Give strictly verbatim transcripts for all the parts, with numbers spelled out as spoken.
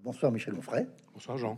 Bonsoir Michel Onfray. Bonsoir Jean.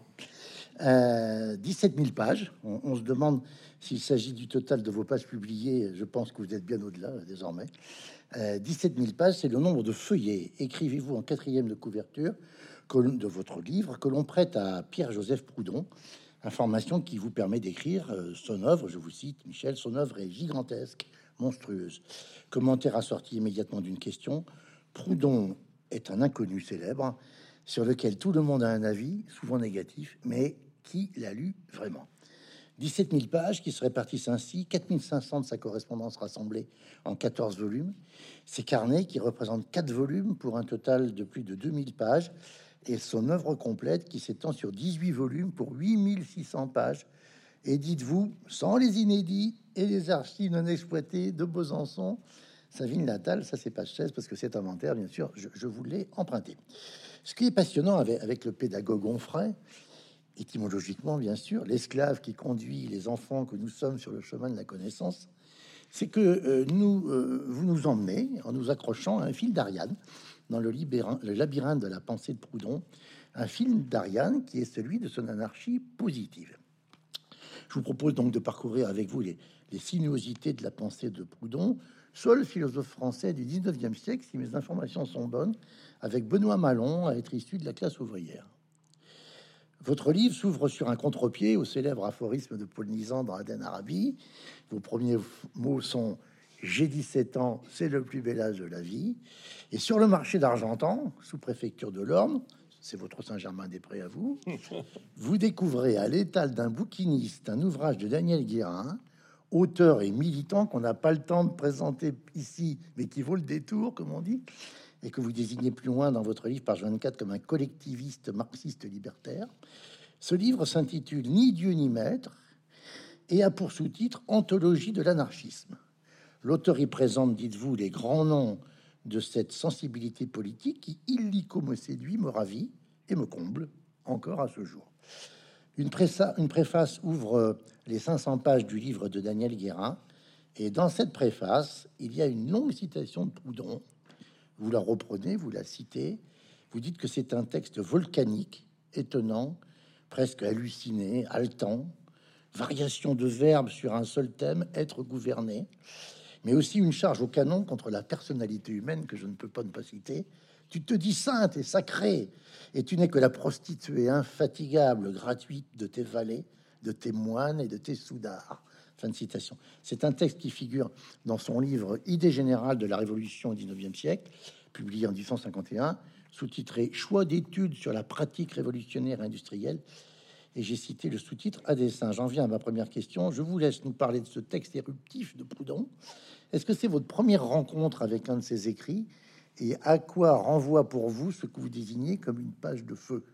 Euh, dix-sept mille pages. On, on se demande s'il s'agit du total de vos pages publiées. Je pense que vous êtes bien au-delà euh, désormais. Euh, dix-sept mille pages, c'est le nombre de feuillets. Écrivez-vous en quatrième de couverture que, de votre livre que l'on prête à Pierre-Joseph Proudhon. Information qui vous permet d'écrire euh, son œuvre. Je vous cite, Michel, son œuvre est gigantesque, monstrueuse. Commentaire assorti immédiatement d'une question. Proudhon est un inconnu célèbre sur lequel tout le monde a un avis, souvent négatif, mais qui l'a lu vraiment. dix-sept mille pages qui se répartissent ainsi, quatre mille cinq cents de sa correspondance rassemblée en quatorze volumes, ces carnets qui représentent quatre volumes pour un total de plus de deux mille pages, et son œuvre complète qui s'étend sur dix-huit volumes pour huit mille six cents pages. Et dites-vous, sans les inédits et les archives non exploitées de Besançon, sa ville natale, ça c'est page seize, parce que cet inventaire, bien sûr, je, je vous l'ai emprunté. Ce qui est passionnant avec, avec le pédagogue Onfray, étymologiquement bien sûr, l'esclave qui conduit les enfants que nous sommes sur le chemin de la connaissance, c'est que euh, nous, euh, vous nous emmenez en nous accrochant à un fil d'Ariane dans le, libérin, le labyrinthe de la pensée de Proudhon, un fil d'Ariane qui est celui de son anarchie positive. Je vous propose donc de parcourir avec vous les, les sinuosités de la pensée de Proudhon, seul philosophe français du dix-neuvième siècle, si mes informations sont bonnes, avec Benoît Malon, à être issu de la classe ouvrière. Votre livre s'ouvre sur un contre-pied au célèbre aphorisme de Paul Nizan dans Aden Arabi. Vos premiers mots sont « J'ai dix-sept ans, c'est le plus bel âge de la vie ». Et sur le marché d'Argentan, sous-préfecture de l'Orne, c'est votre Saint-Germain-des-Prés à vous, vous découvrez à l'étal d'un bouquiniste un ouvrage de Daniel Guérin, auteur et militant qu'on n'a pas le temps de présenter ici, mais qui vaut le détour, comme on dit, et que vous désignez plus loin dans votre livre, page vingt-quatre, comme un collectiviste marxiste libertaire. Ce livre s'intitule Ni Dieu ni Maître et a pour sous-titre Anthologie de l'anarchisme. L'auteur y présente, dites-vous, les grands noms de cette sensibilité politique qui, illico, me séduit, me ravit et me comble encore à ce jour. Une, préfa une préface ouvre les cinq cents pages du livre de Daniel Guérin, et dans cette préface, il y a une longue citation de Proudhon. Vous la reprenez, vous la citez, vous dites que c'est un texte volcanique, étonnant, presque halluciné, haletant, variation de verbes sur un seul thème, être gouverné, mais aussi une charge au canon contre la personnalité humaine que je ne peux pas ne pas citer. Tu te dis sainte et sacrée, et tu n'es que la prostituée infatigable, gratuite de tes valets, de tes moines et de tes soudards. Fin de citation. C'est un texte qui figure dans son livre Idées générales de la Révolution au dix-neuvième siècle, publié en mille huit cent cinquante et un, sous-titré Choix d'études sur la pratique révolutionnaire et industrielle. Et j'ai cité le sous-titre à dessein. J'en viens à ma première question. Je vous laisse nous parler de ce texte éruptif de Proudhon. Est-ce que c'est votre première rencontre avec un de ses écrits? Et à quoi renvoie pour vous ce que vous désignez comme une page de feu?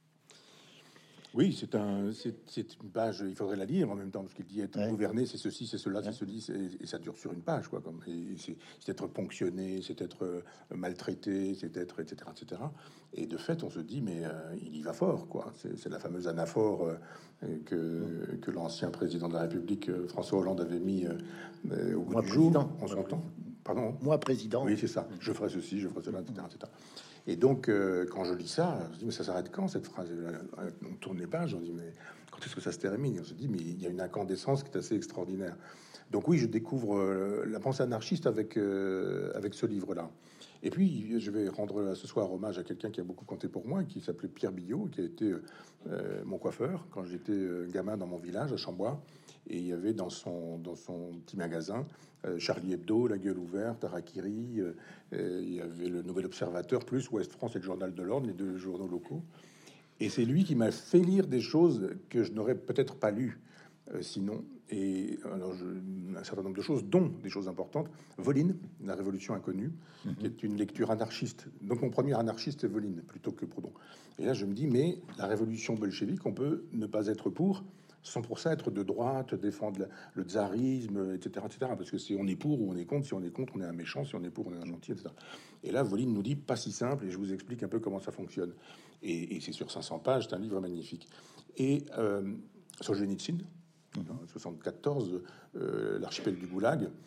Oui, c'est un, c'est une page. Il faudrait la lire en même temps parce qu'il dit être Ouais. gouverné, c'est ceci, c'est cela, Ouais. c'est ceci, c'est- et ça dure sur une page, quoi. Comme et c'est c'est être ponctionné, c'est être euh, maltraité, c'est être, et cetera, et cetera. Et de fait, on se dit, mais euh, il y va fort, quoi. C'est c'est la fameuse anaphore euh, que que l'ancien président de la République, euh, François Hollande, avait mis euh, euh, au bout Moi, du président. jour en son temps. Pardon. Moi, président. Oui, c'est ça. Je ferai ceci, je ferai cela, et cetera, et cetera. Et donc, euh, quand je lis ça, je me dis, mais ça s'arrête quand cette phrase? On tourne les pages, on dit, mais quand est-ce que ça se termine? On se dit, mais il y a une incandescence qui est assez extraordinaire. Donc oui, je découvre euh, la pensée anarchiste avec, euh, avec ce livre-là. Et puis, je vais rendre ce soir hommage à quelqu'un qui a beaucoup compté pour moi, qui s'appelait Pierre Billot, qui a été euh, mon coiffeur quand j'étais euh, gamin dans mon village à Chambois. Et il y avait dans son, dans son petit magasin euh, Charlie Hebdo, La Gueule Ouverte, Harakiri, euh, euh, il y avait le Nouvel Observateur, plus Ouest France et le Journal de l'Ordre, les deux journaux locaux. Et c'est lui qui m'a fait lire des choses que je n'aurais peut-être pas lues euh, sinon. Et alors, je, un certain nombre de choses, dont des choses importantes. Voline, La Révolution inconnue, mmh. qui est une lecture anarchiste. Donc mon premier anarchiste, c'est Voline, plutôt que Proudhon. Et là, je me dis, mais la révolution bolchevique, on peut ne pas être pour, sans pour ça être de droite, défendre le, le tsarisme, et cetera, et cetera. Parce que si on est pour ou on est contre, si on est contre, on est un méchant, si on est pour, on est un gentil, et cetera. Et là, Voline nous dit, pas si simple, et je vous explique un peu comment ça fonctionne. Et, et c'est sur cinq cents pages, c'est un livre magnifique. Et euh, Solzhenitsyn, en soixante-quatorze, euh, l'archipel du Goulag,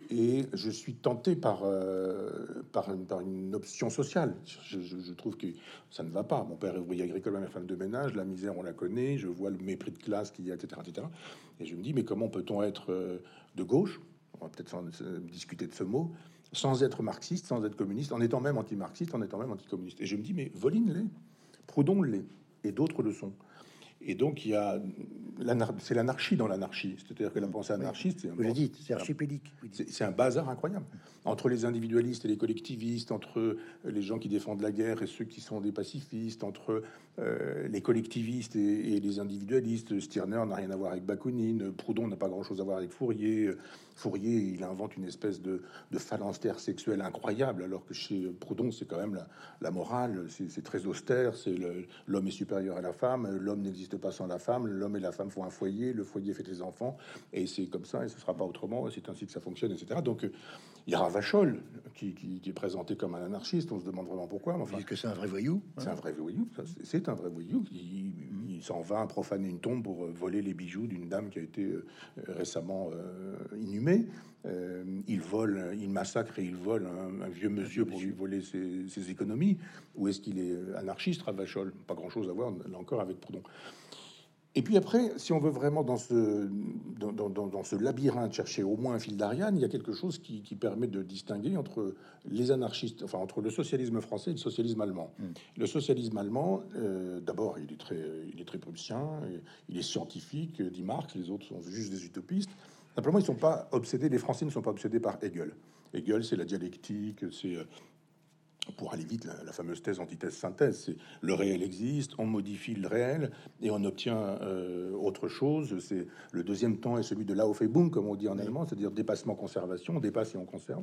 et je suis tenté par, euh, par, une, par une option sociale. Je, je- je trouve que ça ne va pas. Mon père est ouvrier agricole, ma mère femme de ménage, la misère, on la connaît, je vois le mépris de classe qu'il y a, et cetera, et cetera. Et je me dis, mais comment peut-on être euh, de gauche, on va peut-être s'en- euh, discuter de ce mot, sans être marxiste, sans être communiste, en étant même anti-marxiste, en étant même anticommuniste. Et je me dis, mais Voline l'est, Proudhon l'est, et d'autres le sont. Et donc, il y a l'anar- c'est l'anarchie dans l'anarchie. C'est-à-dire que la pensée Oui, anarchiste, c'est un, vous le bon- dites, c'est c'est un- archipélique. Vous dites. c'est- c'est un bazar incroyable. Entre les individualistes et les collectivistes, entre les gens qui défendent la guerre et ceux qui sont des pacifistes, entre euh, les collectivistes et, et les individualistes. Stirner n'a rien à voir avec Bakounine. Proudhon n'a pas grand-chose à voir avec Fourier. Fourier, il invente une espèce de, de phalanstère sexuelle incroyable, alors que chez Proudhon, c'est quand même la, la morale, c'est c'est très austère. C'est le- l'homme est supérieur à la femme, l'homme n'existe pas sans la femme, l'homme et la femme font un foyer, le foyer fait des enfants, et c'est comme ça, et ce sera pas autrement, et c'est ainsi que ça fonctionne, et cetera. Donc, euh, il y a Ravachol qui, qui- qui est présenté comme un anarchiste. On se demande vraiment pourquoi. Mais Vous enfin, dites que c'est un vrai voyou. Hein. c'est un vrai voyou. ça, c'est- C'est un vrai voyou. Il, il s'en va profaner une tombe pour euh, voler les bijoux d'une dame qui a été euh, récemment euh, inhumée. Euh, il vole, il massacre et il vole un, un vieux monsieur pour lui voler ses, ses économies. Ou est-ce qu'il est euh, anarchiste, Ravachol? Pas grand-chose à voir là encore avec Proudhon. Et puis après, si on veut vraiment dans ce, dans, dans- dans- dans ce labyrinthe chercher au moins un fil d'Ariane, il y a quelque chose qui, qui permet de distinguer entre les anarchistes, enfin entre le socialisme français et le socialisme allemand. Mm. Le socialisme allemand, euh, d'abord, il est très, il est très prussien, et il est scientifique, dit Marx. Les autres sont juste des utopistes. Simplement, ils sont pas obsédés. Les Français ne sont pas obsédés par Hegel. Hegel, c'est la dialectique, c'est euh, pour aller vite, la, la fameuse thèse, antithèse, synthèse, c'est le réel existe, on modifie le réel et on obtient euh, autre chose. C'est le deuxième temps est celui de Laufebung, comme on dit en Oui. allemand, c'est-à-dire dépassement, conservation, on dépasse et on conserve.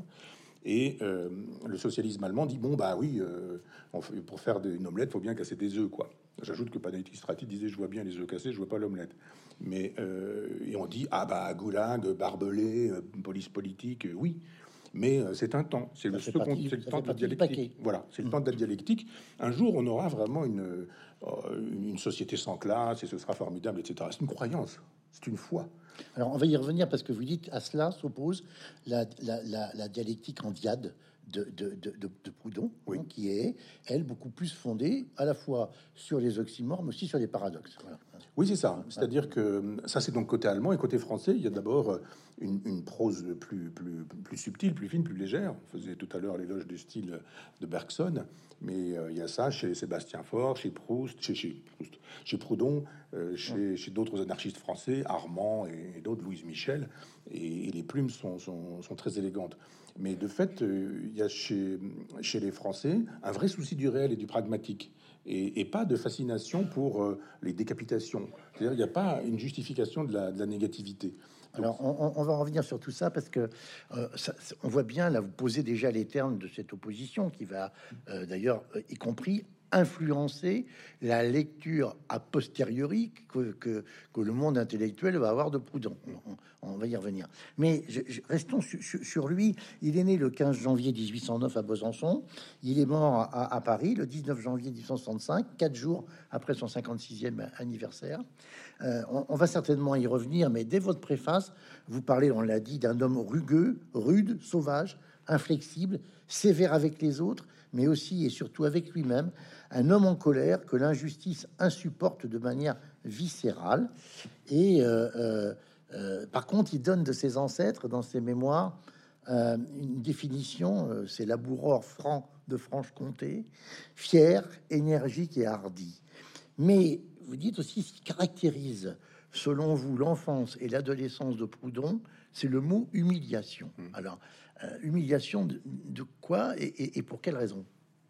Et euh, le socialisme allemand dit bon bah oui, euh, on fait- pour faire des- une omelette, faut bien casser des œufs quoi. J'ajoute que Panayotis Strati disait je vois bien les œufs cassés, je vois pas l'omelette. Mais euh, et on dit ah bah goulag, barbelé, euh, police politique, euh, oui. Mais euh, c'est un temps, c'est Ça le fait second, partie, c'est le ça temps fait de la partie du dialectique. paquet. Voilà, c'est le Mm. temps de la dialectique. Un jour, on aura vraiment une, euh, une société sans classe et ce sera formidable, et cetera. C'est une croyance, c'est une foi. Alors, on va y revenir parce que vous dites à cela s'oppose la, la, la, la dialectique en diade de, de, de, de- de Proudhon, Oui. hein, qui est, elle, beaucoup plus fondée à la fois sur les oxymores, mais aussi sur les paradoxes. Voilà. Oui, c'est ça. C'est-à-dire que ça, c'est donc côté allemand et côté français. Il y a d'abord euh, une, une prose plus, plus, plus subtile, plus fine, plus légère. On faisait tout à l'heure l'éloge du style de Bergson, mais euh, il y a ça chez Sébastien Faure, chez Proust, chez, chez, Proust, chez Proudhon, euh, chez, chez d'autres anarchistes français, Armand et, et d'autres, Louise Michel. Et, et les plumes sont, sont, sont très élégantes. Mais de fait, euh, il y a chez, chez les Français un vrai souci du réel et du pragmatique. Et, et pas de fascination pour euh, les décapitations. C'est-à-dire, il n'y a pas une justification de la, de la négativité. Donc, Alors, on, on- on va revenir sur tout ça parce que euh, ça- ça- on voit bien, là, vous posez déjà les termes de cette opposition qui va euh, d'ailleurs, euh, y compris influencer la lecture a posteriori que, que, que le monde intellectuel va avoir de Proudhon. On, on- on va y revenir. Mais je- je- restons su- su- sur lui. Il est né le quinze janvier mille huit cent neuf à Besançon. Il est mort à, à Paris le dix-neuf janvier mille huit cent soixante-cinq, quatre jours après son cinquante-sixième anniversaire. Euh, on, on va certainement y revenir, mais dès votre préface, vous parlez, on l'a dit, d'un homme rugueux, rude, sauvage, inflexible, sévère avec les autres, mais aussi et surtout avec lui-même, un homme en colère que l'injustice insupporte de manière viscérale. Et euh, euh, euh, par contre, il donne de ses ancêtres dans ses mémoires euh, une définition, euh, c'est laboureur franc de Franche-Comté, fier, énergique et hardi. Mais vous dites aussi ce qui caractérise, selon vous, l'enfance et l'adolescence de Proudhon, c'est le mot humiliation. Mmh. Alors, euh, humiliation de, de quoi et, et- et pour quelle raison?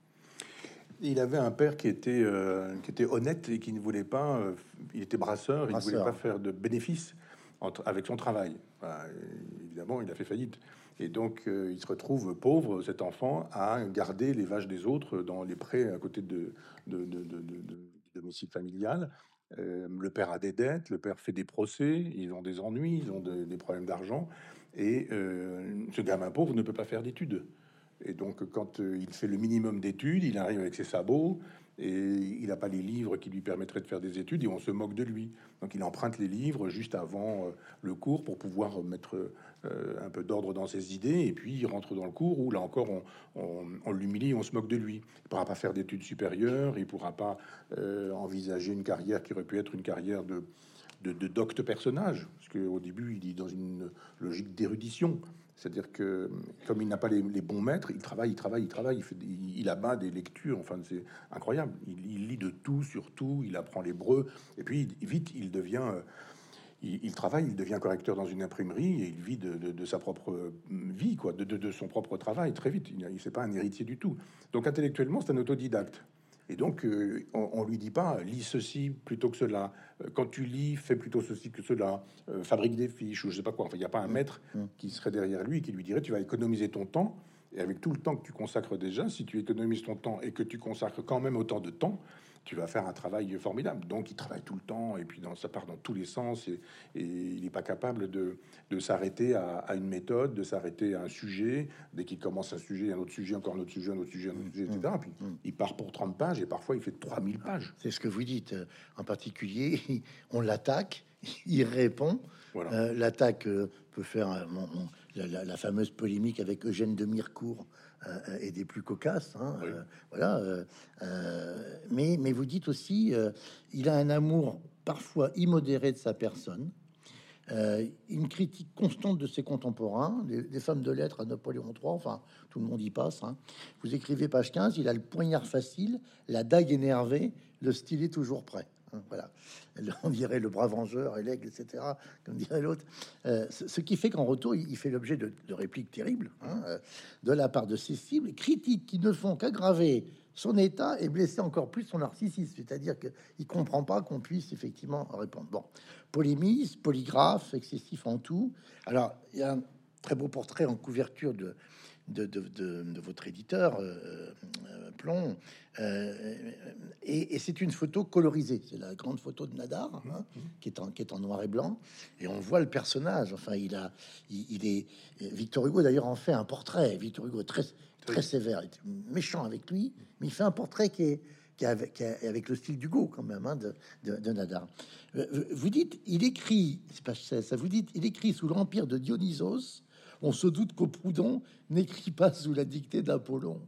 il avait un père qui était, euh, qui était honnête et qui ne voulait pas. Euh, il était brasseur, il ne Brasseur. voulait pas faire de bénéfices entre, avec son travail. Enfin, évidemment, il a fait faillite. Et donc, euh, il se retrouve pauvre, cet enfant, à garder les vaches des autres dans les prés à côté de, de, de, de- de- de- du domicile familial. Euh, le père a des dettes, le père fait des procès, ils ont des ennuis, ils ont de- des problèmes d'argent. Et euh, ce gamin pauvre ne peut pas faire d'études. Et donc, quand euh, il fait le minimum d'études, il arrive avec ses sabots, et il n'a pas les livres qui lui permettraient de faire des études, et on se moque de lui. Donc il emprunte les livres juste avant euh, le cours pour pouvoir mettre euh, un peu d'ordre dans ses idées, et puis il rentre dans le cours où là encore on, on, on l'humilie, on se moque de lui. Il ne pourra pas faire d'études supérieures, il ne pourra pas euh, envisager une carrière qui aurait pu être une carrière de, de, de docte personnage, parce qu'au début il est dans une logique d'érudition. C'est-à-dire que comme il n'a pas les, les bons maîtres, il travaille, il travaille, il travaille, il, fait, il, il abat des lectures, enfin c'est incroyable. Il, il lit de tout sur tout, il apprend l'hébreu, et puis vite il devient, euh, il, il travaille, il devient correcteur dans une imprimerie et il vit de, de, de sa propre vie, quoi, de, de, de son propre travail très vite. Il n'est pas un héritier du tout. Donc intellectuellement, c'est un autodidacte. Et donc, euh, on, on lui dit pas lis ceci plutôt que cela. Euh, Quand tu lis, fais plutôt ceci que cela. Euh, fabrique des fiches ou je sais pas quoi. Enfin, il n'y a pas un maître qui serait derrière lui et qui lui dirait tu vas économiser ton temps. Et avec tout le temps que tu consacres déjà, si tu économises ton temps et que tu consacres quand même autant de temps, tu vas faire un travail formidable. Donc, il travaille tout le temps et puis dans, ça part dans tous les sens et, et il n'est pas capable de, de s'arrêter à, à une méthode, de s'arrêter à un sujet. Dès qu'il commence un sujet, un autre sujet, encore un autre sujet, un autre sujet, un autre sujet, et cetera. Puis il part pour trente pages et parfois il fait trois mille pages. C'est ce que vous dites. euh, En particulier, on l'attaque, il répond. Voilà. Euh, L'attaque euh, peut faire euh, mon- mon- la, la- la fameuse polémique avec Eugène de Mirecourt euh, et des plus cocasses. Hein, Oui. euh, voilà. euh, euh, mais, mais vous dites aussi, euh, il a un amour parfois immodéré de sa personne. Euh, une critique constante de ses contemporains, des, des femmes de lettres à Napoléon trois, enfin, tout le monde y passe. Hein. Vous écrivez page quinze, il a le poignard facile, la dague énervée, le stylet toujours prêt. Hein, voilà. On dirait le bras vengeur et l'aigle, et cetera, comme dirait l'autre. Euh, ce, ce qui fait qu'en retour, il, il fait l'objet de, de répliques terribles hein, euh, de la part de ses cibles, critiques qui ne font qu'aggraver son état et blesser encore plus son narcissisme. C'est-à-dire qu'il comprend pas qu'on puisse effectivement répondre. Bon, polémiste, polygraphe, excessif en tout. Alors, il y a un très beau portrait en couverture de, de, de, de, de votre éditeur, euh, euh, Plomb, euh, et, et c'est une photo colorisée. C'est la grande photo de Nadar, hein, qui, est en, qui est en noir et blanc, et on voit le personnage. Enfin, il a, il, il est. Victor Hugo d'ailleurs en fait un portrait. Victor Hugo est très, très sévère, il est méchant avec lui, mais il fait un portrait qui est qui est avec, qui est avec le style d'Hugo quand même, hein, de, de, de Nadar. Euh, Vous dites, il écrit, c'est pas ça, ça vous dites, il écrit sous l'empire de Dionysos. On se doute qu'au Proudhon n'écrit pas sous la dictée d'Apollon.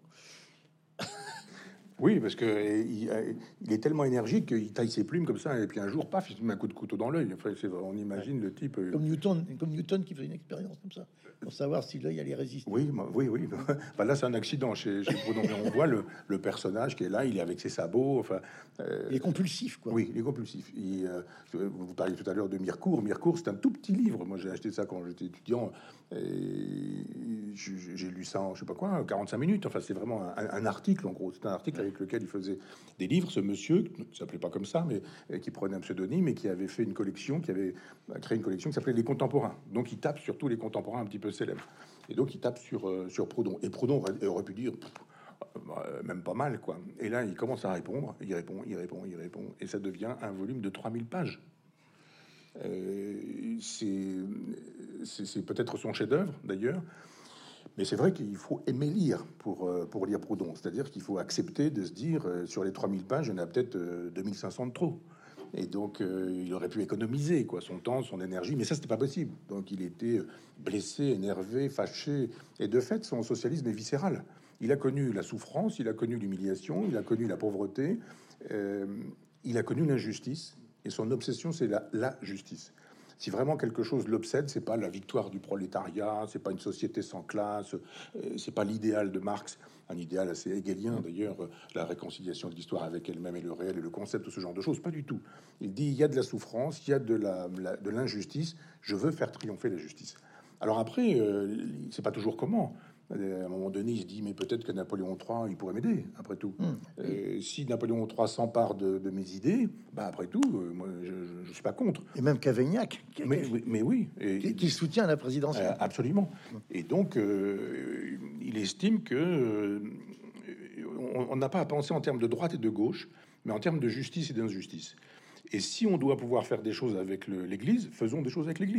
Oui, parce que euh, il, euh, il est tellement énergique qu'il taille ses plumes comme ça, et puis un jour, paf, il se met un coup de couteau dans l'œil. Enfin, c'est- on imagine le type. euh, Comme Newton, comme Newton qui fait une expérience comme ça, pour savoir si l'œil allait résister. Oui, moi- oui, oui. Enfin, là, c'est un accident chez, chez Proudhon. Mais on voit le, le personnage qui est là, il est avec ses sabots. Enfin, euh, Il est compulsif, quoi. oui, il est compulsif. Il, euh, vous parliez tout à l'heure de Mirecourt. Mirecourt, c'est un tout petit livre. Moi, j'ai acheté ça quand j'étais étudiant. Et j'ai j'ai lu ça en, je sais pas quoi, quarante-cinq minutes. Enfin, c'est vraiment un, un article, en gros. C'est un article avec lequel il faisait des livres. Ce monsieur, qui s'appelait pas comme ça, mais euh, qui prenait un pseudonyme et qui avait fait une collection, qui avait créé une collection qui s'appelait Les Contemporains. Donc, il tape sur tous les contemporains un petit peu célèbres. Et donc, il tape sur, euh, sur Proudhon. Et Proudhon aurait, aurait pu dire... Pff, euh, même pas mal, quoi. Et là, il commence à répondre, il répond, il répond, il répond, et ça devient un volume de trois mille pages. Euh, c'est c'est- c'est peut-être son chef-d'œuvre, d'ailleurs, mais c'est vrai qu'il faut aimer lire pour, euh, pour lire Proudhon. C'est-à-dire qu'il faut accepter de se dire, euh, sur les trois mille pages, il y en a peut-être euh, deux mille cinq cents de trop. Et donc, euh, il aurait pu économiser quoi, son temps, son énergie, mais ça, c'était pas possible. Donc, il était blessé, énervé, fâché. Et de fait, son socialisme est viscéral. Il a connu la souffrance, il a connu l'humiliation, il a connu la pauvreté, euh, il a connu l'injustice. Et son obsession, c'est la, la justice. Si vraiment quelque chose l'obsède, c'est pas la victoire du prolétariat, c'est pas une société sans classe, euh, c'est pas l'idéal de Marx, un idéal assez hegelien d'ailleurs, euh, la réconciliation de l'histoire avec elle-même et le réel et le concept de ce genre de choses, pas du tout. Il dit il y a de la souffrance, il y a de la, la- de l'injustice, je veux faire triompher la justice. Alors après, euh, c'est pas toujours comment. Euh, À un moment donné, il se dit mais peut-être que Napoléon trois, il pourrait m'aider. Après tout, Euh, si Napoléon trois s'empare de, de mes idées, bah après tout, euh, moi je, je, je suis pas contre. Et même Cavaignac, qui, Mais, oui, mais oui, et- qui- qui soutient la présidentielle. euh, absolument. Et donc, euh, il estime que euh, on on n'a pas à penser en termes de droite et de gauche, mais en termes de justice et d'injustice. Et si on doit pouvoir faire des choses avec le- l'Église, faisons des choses avec l'Église.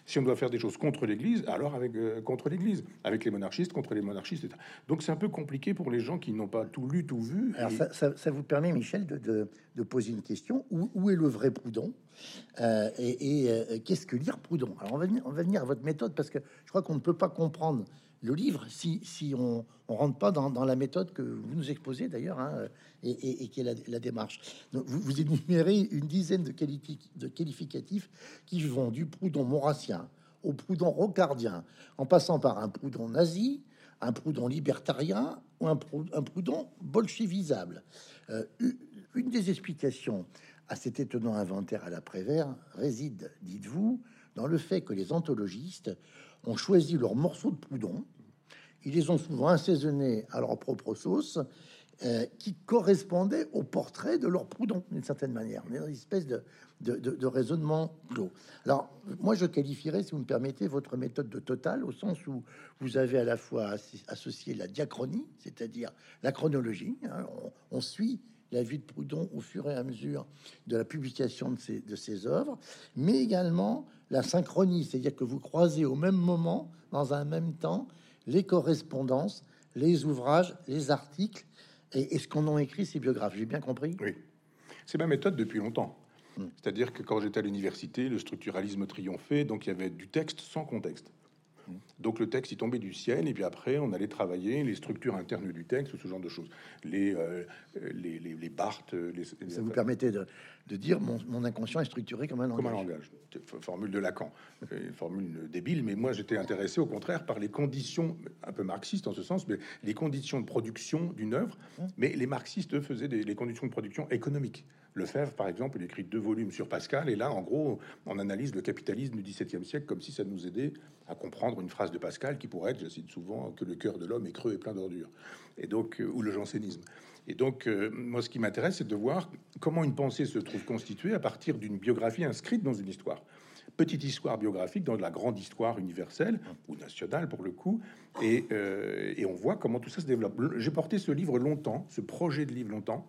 Si on doit faire des choses contre l'Église, alors avec euh, contre l'Église, avec les monarchistes, contre les monarchistes. Et cetera. Donc c'est un peu compliqué pour les gens qui n'ont pas tout lu, tout vu. Alors et... ça, ça, ça vous permet, Michel, de, de, de poser une question. Où, où est le vrai Proudhon euh, Et, et euh, qu'est-ce que lire Proudhon? Alors on va, venir, on va venir à votre méthode, parce que je crois qu'on ne peut pas comprendre le livre si, si on ne rentre pas dans, dans la méthode que vous nous exposez d'ailleurs, hein, et, et, et qui est la, la démarche. Donc, vous, vous énumérez une dizaine de, qualifi de qualificatifs qui vont du Proudhon maurassien au Proudhon rocardien, en passant par un Proudhon nazi, un Proudhon libertarien ou un, Prou un Proudhon bolchevisable. Euh, une des explications à cet étonnant inventaire à l'après-vert réside, dites-vous, dans le fait que les anthologistes ont choisi leurs morceaux de Proudhon. Ils les ont souvent assaisonnés à leur propre sauce, euh, qui correspondait au portrait de leur Proudhon, d'une certaine manière. On est dans une espèce de, de, de, de raisonnement clos. Alors, moi, je qualifierais, si vous me permettez, votre méthode de Total, au sens où vous avez à la fois associé la diachronie, c'est-à-dire la chronologie. Hein, on, on suit la vie de Proudhon au fur et à mesure de la publication de ses, de ses œuvres, mais également la synchronie, c'est-à-dire que vous croisez au même moment, dans un même temps, les correspondances, les ouvrages, les articles et, et ce qu'on a écrit ces biographes. J'ai bien compris? Oui, c'est ma méthode depuis longtemps. Mmh. C'est-à-dire que quand j'étais à l'université, le structuralisme triomphait, donc il y avait du texte sans contexte. Donc le texte il tombait du ciel et puis après on allait travailler les structures internes du texte ou ce genre de choses, les euh, les, les, les Barthes, les, ça les, vous permettait de, de dire mon, mon inconscient est structuré comme un langage. Comme un langage, formule de Lacan, formule débile, mais moi j'étais intéressé au contraire par les conditions, un peu marxistes en ce sens, mais les conditions de production d'une œuvre. Hum. Mais les marxistes faisaient des, les conditions de production économiques. Lefebvre, par exemple, il écrit deux volumes sur Pascal, et là, en gros, on analyse le capitalisme du dix-septième siècle comme si ça nous aidait à comprendre une phrase de Pascal qui pourrait être, je cite souvent, que le cœur de l'homme est creux et plein d'ordures, et donc euh, ou le jansénisme. Et donc, euh, moi, ce qui m'intéresse, c'est de voir comment une pensée se trouve constituée à partir d'une biographie inscrite dans une histoire. Petite histoire biographique dans de la grande histoire universelle ou nationale pour le coup, et, euh, et on voit comment tout ça se développe. J'ai porté ce livre longtemps, ce projet de livre longtemps.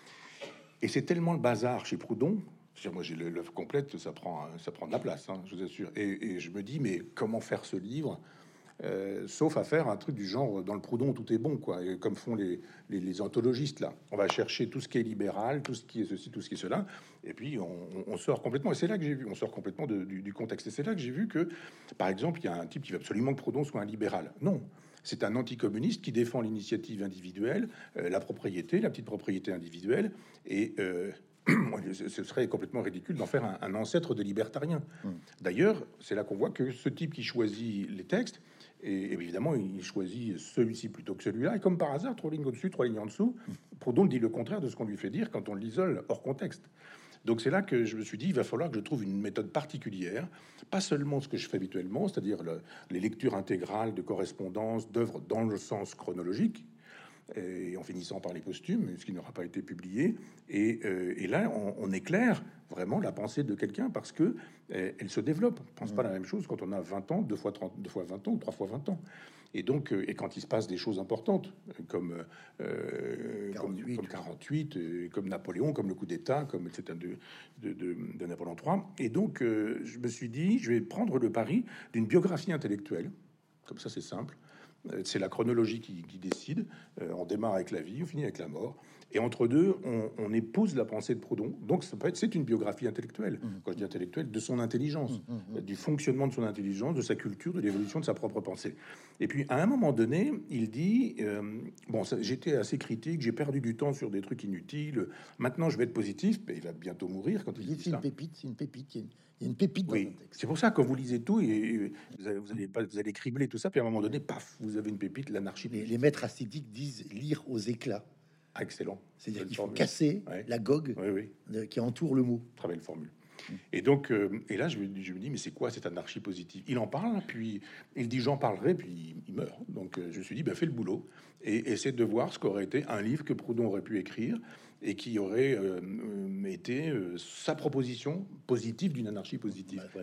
Et c'est tellement le bazar chez Proudhon. Moi, j'ai l'œuvre complète, ça prend, ça prend de la place, hein, je vous assure. Et, et je me dis, mais comment faire ce livre, euh, sauf à faire un truc du genre dans le Proudhon tout est bon, quoi. Et comme font les, les, les anthologistes là. On va chercher tout ce qui est libéral, tout ce qui est ceci, tout ce qui est cela, et puis on, on sort complètement. Et c'est là que j'ai vu, on sort complètement de, du, du contexte. Et c'est là que j'ai vu que, par exemple, il y a un type qui veut absolument que Proudhon soit un libéral. Non. C'est un anticommuniste qui défend l'initiative individuelle, euh, la propriété, la petite propriété individuelle, et euh, ce serait complètement ridicule d'en faire un, un ancêtre de libertarien. Mmh. D'ailleurs, c'est là qu'on voit que ce type qui choisit les textes, et évidemment, il choisit celui-ci plutôt que celui-là, et comme par hasard, trois lignes au-dessus, trois lignes en dessous, mmh. Proudhon dit le contraire de ce qu'on lui fait dire quand on l'isole hors contexte. Donc c'est là que je me suis dit, il va falloir que je trouve une méthode particulière, pas seulement ce que je fais habituellement, c'est-à-dire le, les lectures intégrales de correspondances, d'œuvres dans le sens chronologique, et en finissant par les posthumes, ce qui n'aura pas été publié. Et, euh, et là, on, on éclaire vraiment la pensée de quelqu'un parce que euh, elle se développe. On pense mmh. pas la même chose quand on a vingt ans, deux fois trente, deux fois vingt ans ou trois fois vingt ans. Et donc, euh, et quand il se passe des choses importantes, comme, euh, quarante-huit, comme, comme quarante-huit, euh, comme Napoléon, comme le coup d'État, comme et cetera de, de, de, de Napoléon trois. Et donc, euh, je me suis dit, je vais prendre le pari d'une biographie intellectuelle. Comme ça, c'est simple. C'est la chronologie qui, qui décide. Euh, on démarre avec la vie, on finit avec la mort. Et entre deux, on, on épouse la pensée de Proudhon. Donc, ça peut être, c'est une biographie intellectuelle. Mmh. Quand je dis intellectuelle, de son intelligence, mmh, mmh. du fonctionnement de son intelligence, de sa culture, de l'évolution de sa propre pensée. Et puis, à un moment donné, il dit euh, bon, ça, j'étais assez critique, j'ai perdu du temps sur des trucs inutiles. Maintenant, je vais être positif. Mais il va bientôt mourir quand il dit c'est ça. Une pépite, c'est une pépite. Il y a une, il y a une pépite dans oui. le texte. C'est pour ça que quand vous lisez tout, et, et vous, allez, vous allez pas, vous allez cribler tout ça, puis à un moment donné, paf, vous avez une pépite, l'anarchie. Les, les maîtres ascétiques disent lire aux éclats. Ah, excellent. C'est-à-dire qu'il faut casser ouais. la gogue oui, oui. De, qui entoure le mot. Très belle formule. Mmh. Et donc, euh, et là, je me, je me dis, mais c'est quoi cette anarchie positive? Il en parle, puis il dit, j'en parlerai, puis il, il meurt. Donc, euh, je me suis dit, ben, fais le boulot et essaie de voir ce qu'aurait été un livre que Proudhon aurait pu écrire et qui aurait euh, été euh, sa proposition positive d'une anarchie positive. Bah, voilà.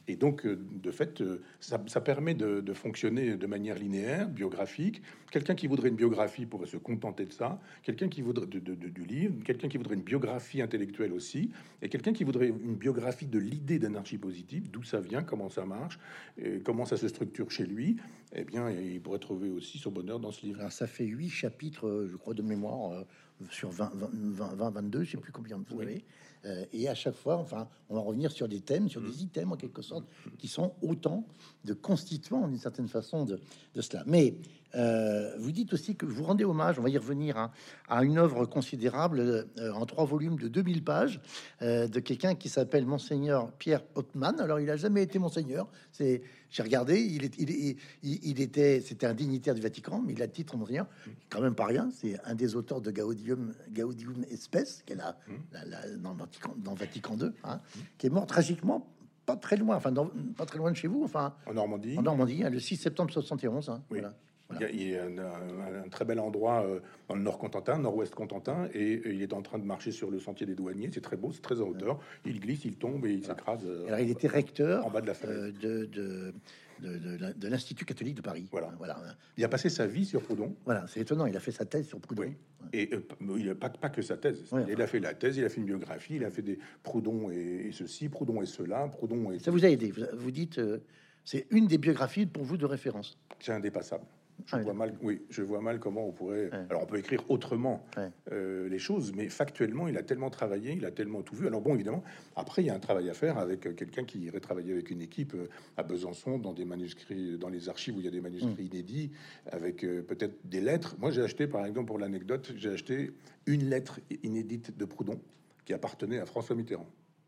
Et donc, euh, de fait, euh, ça, ça permet de, de fonctionner de manière linéaire, biographique. Quelqu'un qui voudrait une biographie pourrait se contenter de ça. Quelqu'un qui voudrait de, de- de- du livre, quelqu'un qui voudrait une biographie intellectuelle aussi, et quelqu'un qui voudrait une biographie de l'idée d'anarchie positive, d'où ça vient, comment ça marche, et comment ça se structure chez lui. Eh bien, il pourrait trouver aussi son bonheur dans ce livre. Alors, ça fait huit chapitres, euh, je crois, de mémoire, euh, sur vingt, vingt, vingt, vingt, vingt-deux, je sais plus combien vous Oui. avez. Euh, et à chaque fois, enfin, on va revenir sur des thèmes, sur Mm. des items en quelque sorte, qui sont autant de constituants d'une certaine façon de, de cela. Mais euh, vous dites aussi que vous rendez hommage, on va y revenir, hein, à une œuvre considérable euh, en trois volumes de deux mille pages euh, de quelqu'un qui s'appelle Monseigneur Pierre Hotman. Alors, il a jamais été Monseigneur. C'est, j'ai regardé, il, est, il, est- il, il était, c'était un dignitaire du Vatican, mais il a le titre Monseigneur, quand même pas rien. C'est un des auteurs de Gaudium, Gaudium et Spes, qu'elle a la- la- dans, le Vatican, dans Vatican deux, hein, qui est mort tragiquement, pas très loin, enfin, dans- pas très loin de chez vous, enfin, En Normandie. en Normandie, hein, le six septembre soixante et onze. Hein, Oui. voilà. Il y a, il y a un, un- un très bel endroit euh, dans le nord Cotentin, nord-ouest Cotentin, et, et il est en train de marcher sur le sentier des douaniers. C'est très beau, c'est très en hauteur. Il glisse, il tombe et il s'écrase. euh, Alors, il était recteur en bas de la falaise. euh, de, de, de, de la- de l'Institut catholique de Paris. Voilà. voilà, Il a passé sa vie sur Proudhon. voilà, c'est étonnant. Il a fait sa thèse sur Proudhon. Oui. Et euh, il a pas, pas que sa thèse. Ouais, il a fait la thèse, il a fait une biographie, il a fait des Proudhon et, et ceci, Proudhon et cela, Proudhon et Ça vous a aidé. Vous, vous dites, euh, c'est une des biographies pour vous de référence. c'est indépassable. Je Ah, vois mal, oui, je vois mal comment on pourrait. Ouais. Alors, on peut écrire autrement Ouais. euh, les choses, mais factuellement, il a tellement travaillé, il a tellement tout vu. Alors bon, évidemment, après, il y a un travail à faire avec euh, quelqu'un qui irait travailler avec une équipe euh, à Besançon dans des manuscrits, dans les archives où il y a des manuscrits Mm. inédits, avec euh, peut-être des lettres. Moi, j'ai acheté, par exemple, pour l'anecdote, j'ai acheté une lettre inédite de Proudhon qui appartenait à François Mitterrand.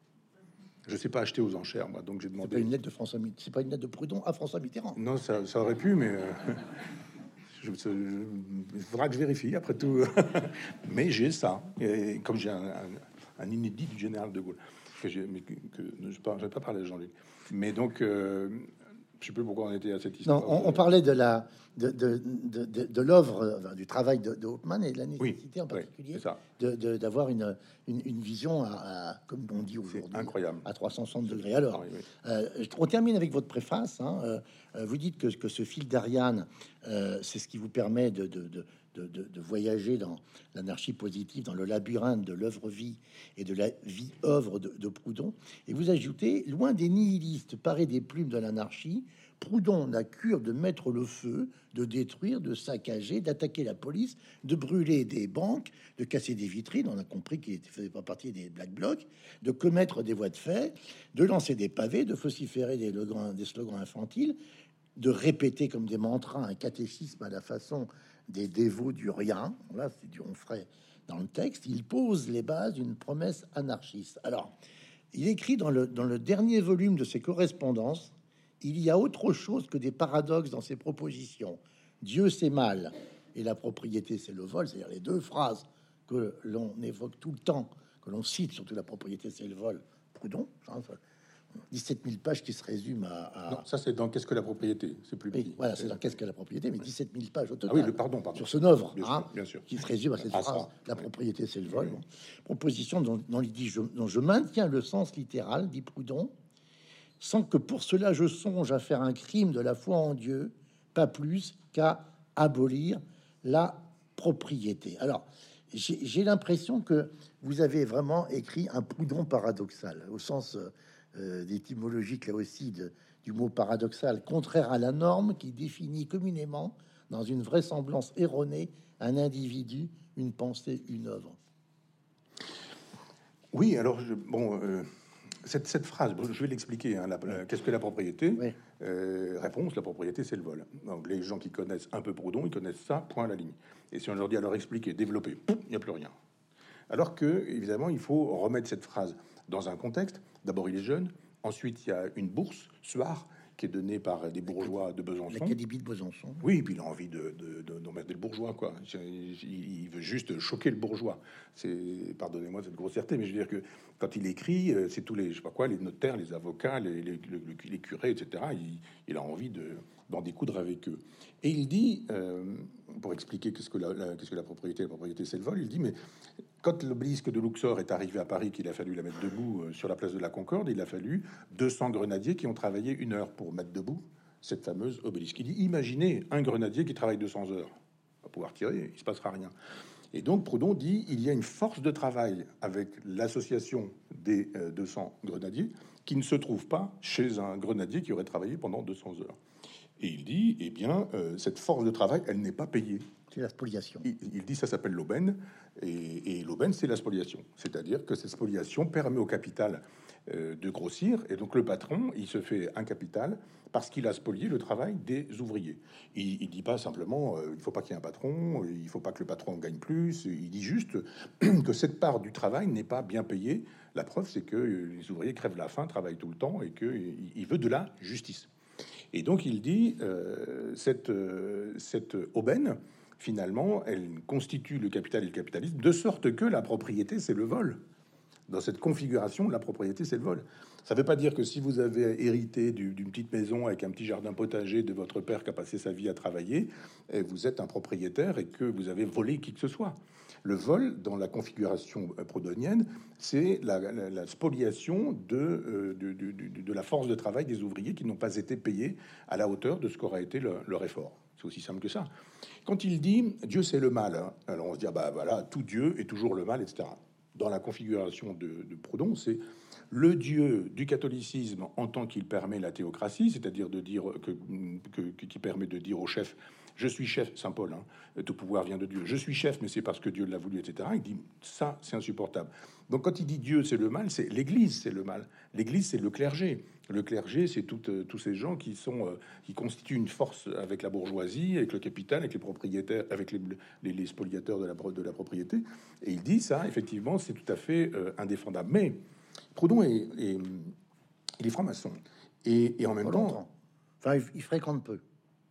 Je sais pas acheter aux enchères, moi, donc j'ai C'est demandé. pas une lettre de François Mit- c'est pas une lettre de Proudhon à François Mitterrand. Non, ça, ça aurait pu, mais euh, je, je- il faudra que je vérifie après tout. Mais j'ai ça, et comme j'ai un, un- un inédit du général de Gaulle, que j'ai, mais que, que je ne vais pas parler à Jean-Luc. Mais donc, euh, je sais plus pourquoi on était à cette histoire. Non, on, on parlait de la de, de, de, de- de l'œuvre, euh, enfin, du travail de, de Hopman et de la nécessité en oui, particulier c'est ça. de- de- d'avoir une, une, une vision à, à- comme on dit aujourd'hui, incroyable. à trois cent soixante degrés. Alors, Oui, oui. euh, on termine avec votre préface. Hein, euh, euh, vous dites que, que ce fil d'Ariane, euh, c'est ce qui vous permet de, de, de, de, de- de voyager dans l'anarchie positive, dans le labyrinthe de l'œuvre-vie et de la vie-œuvre de, de Proudhon. Et vous ajoutez, loin des nihilistes parés des plumes de l'anarchie, Proudhon n'a cure de mettre le feu, de détruire, de saccager, d'attaquer la police, de brûler des banques, de casser des vitrines, on a compris qu'il ne faisait pas partie des Black Blocs, de commettre des voies de fait, de lancer des pavés, de vociférer des, slogans- des slogans infantiles, de répéter comme des mantras un catéchisme à la façon des dévots du rien. Là, c'est du Onfray dans le texte. Il pose les bases d'une promesse anarchiste. Alors, il écrit dans le, dans le dernier volume de ses correspondances, il y a autre chose que des paradoxes dans ses propositions. Dieu c'est mal et la propriété c'est le vol, c'est-à-dire les deux phrases que l'on évoque tout le temps, que l'on cite, surtout la propriété c'est le vol. Proudhon, hein, dix-sept mille pages qui se résument à. à- Non, ça c'est dans Qu'est-ce que la propriété? C'est plus Oui, petit. voilà, c'est dans Qu'est-ce que la propriété, mais dix-sept mille pages au total. Ah oui, le pardon, pardon. Sur son œuvre, Bien hein, sûr, bien sûr. qui se résume à cette Ah, phrase ça, la oui. propriété, c'est le vol. Bon. Proposition dont, dont il dit je, dont je maintiens le sens littéral, dit Proudhon, sans que pour cela je songe à faire un crime de la foi en Dieu, pas plus qu'à abolir la propriété. Alors, j'ai j'ai l'impression que vous avez vraiment écrit un Proudhon paradoxal, au sens euh, d'étymologique là aussi de, du mot paradoxal, contraire à la norme qui définit communément, dans une vraisemblance erronée, un individu, une pensée, une œuvre. Oui, alors, je- bon, euh, cette, cette phrase, bon, je vais l'expliquer. Hein, la- la- Qu'est-ce que la propriété? Oui. Euh, réponse, la propriété, c'est le vol. Donc, les gens qui connaissent un peu Proudhon, ils connaissent ça, point à la ligne. Et si on leur dit à leur expliquer, développer, pouf, il n'y a plus rien. Alors que, évidemment, il faut remettre cette phrase dans un contexte. D'abord, il est jeune. Ensuite, il y a une bourse, Suard, qui est donnée par des bourgeois de Besançon. L'Académie de Besançon. Oui, et puis il a envie de, de, de- d'emmerder le bourgeois, quoi. Il, il veut juste choquer le bourgeois. C'est, pardonnez-moi cette grossièreté, mais je veux dire que quand il écrit, euh, c'est tous les, je sais pas quoi, les notaires, les avocats, les, les, les- les curés, et cetera. Il, il a envie de, d'en découdre avec eux. Et il dit, euh, pour expliquer qu'est-ce que la, la- qu'est-ce que la propriété, la propriété c'est le vol, il dit, mais quand l'obélisque de Luxor est arrivé à Paris, qu'il a fallu la mettre debout euh, sur la place de la Concorde, il a fallu deux cents grenadiers qui ont travaillé une heure pour mettre debout cette fameuse obélisque. Il dit, imaginez un grenadier qui travaille deux cents heures, on va pouvoir tirer, il se passera rien. Et donc Proudhon dit, il y a une force de travail avec l'association des euh, deux cents grenadiers qui ne se trouve pas chez un grenadier qui aurait travaillé pendant deux cents heures. Et il dit, eh bien, euh, cette force de travail, elle n'est pas payée. C'est la spoliation. Il, il dit, ça s'appelle l'aubaine, et, et l'aubaine, c'est la spoliation. C'est-à-dire que cette spoliation permet au capital euh, de grossir, et donc le patron, il se fait un capital parce qu'il a spolié le travail des ouvriers. Il, il dit pas simplement, euh, il faut pas qu'il y ait un patron, il faut pas que le patron gagne plus. Il dit juste que cette part du travail n'est pas bien payée. La preuve, c'est que les ouvriers crèvent la faim, travaillent tout le temps, et qu'il il veut de la justice. Et donc il dit, euh, cette, euh, cette aubaine, finalement, elle constitue le capital et le capitalisme, de sorte que la propriété, c'est le vol. Dans cette configuration, la propriété, c'est le vol. Ça ne veut pas dire que si vous avez hérité du- d'une petite maison avec un petit jardin potager de votre père qui a passé sa vie à travailler, et vous êtes un propriétaire et que vous avez volé qui que ce soit. Le vol, dans la configuration proudhonienne, c'est la, la- la spoliation de, euh, de, de- de- de la force de travail des ouvriers qui n'ont pas été payés à la hauteur de ce qu'aura été le- leur effort. C'est aussi simple que ça. Quand il dit Dieu c'est le mal, hein, alors on se dit ah bah voilà, tout Dieu est toujours le mal, et cetera. Dans la configuration de, de Proudhon, c'est le Dieu du catholicisme en tant qu'il permet la théocratie, c'est-à-dire de dire que, que- qui permet de dire au chef je suis chef, Saint Paul, hein, tout pouvoir vient de Dieu. Je suis chef, mais c'est parce que Dieu l'a voulu, et cetera. Il dit ça, c'est insupportable. Donc quand il dit Dieu, c'est le mal, c'est l'Église, c'est le mal. L'Église, c'est le clergé. Le clergé, c'est toutes, euh, tous ces gens qui sont, euh, qui constituent une force avec la bourgeoisie, avec le capital, avec les propriétaires, avec les, les, les spoliateurs de la, de la propriété. Et il dit ça, effectivement, c'est tout à fait euh, indéfendable. Mais Proudhon est, est, il est franc-maçon et, et en même Pas temps, longtemps. Enfin, il, il fréquente peu.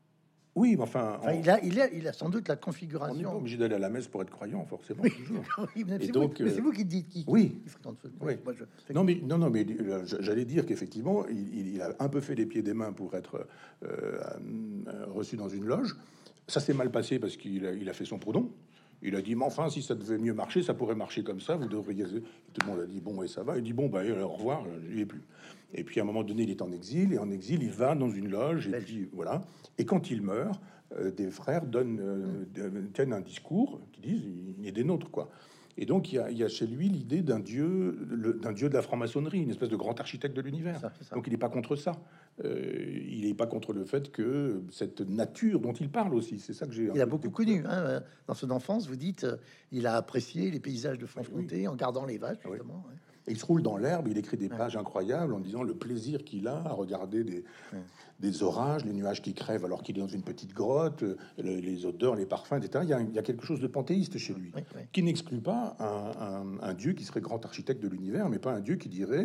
oui, mais enfin, Enfin, on- il a, il a, il a sans doute la on n'est pas configuration. obligé d'aller à la messe pour être croyant, forcément. Oui, Toujours. oui, mais Et c'est donc, vous, mais euh, c'est vous qui dites qui, oui. qui fréquente peu. Oui. Moi, je- Non, mais non, non, mais euh, j'allais dire qu'effectivement, il, il- il a un peu fait les pieds des mains pour être euh, euh, reçu dans une loge. Ça s'est mal passé parce qu'il a, il a fait son Proudhon. Il a dit, mais enfin, si ça devait mieux marcher, ça pourrait marcher comme ça. Vous devriez. Et tout le monde a dit, bon, et ça va. Il dit, bon, bah, au revoir, je n'y ai plus. Et puis à un moment donné, il est en exil, et en exil, il va dans une loge, et Belge. puis voilà. Et quand il meurt, euh, des frères donnent, euh, de- tiennent un discours qui disent, il est des nôtres, quoi. Et donc, il y a, il y a chez lui l'idée d'un dieu, le- d'un dieu de la franc-maçonnerie, une espèce de grand architecte de l'univers. Ça, c'est ça. Donc, il n'est pas contre ça. Euh, il n'est pas contre le fait que cette nature dont il parle aussi, c'est ça que j'ai. Il a beaucoup connu. Hein, dans son enfance, vous dites, euh, il a apprécié les paysages de Franche-Comté en gardant les vaches, Oui. justement. ouais. Et il se roule dans l'herbe, il écrit des pages incroyables en disant le plaisir qu'il a à regarder des, des orages, les nuages qui crèvent alors qu'il est dans une petite grotte, euh, le- les odeurs, les parfums, et cetera. Il y a, il y a quelque chose de panthéiste chez lui, Oui, oui. qui n'exclut pas un, un- un dieu qui serait grand architecte de l'univers, mais pas un dieu qui dirait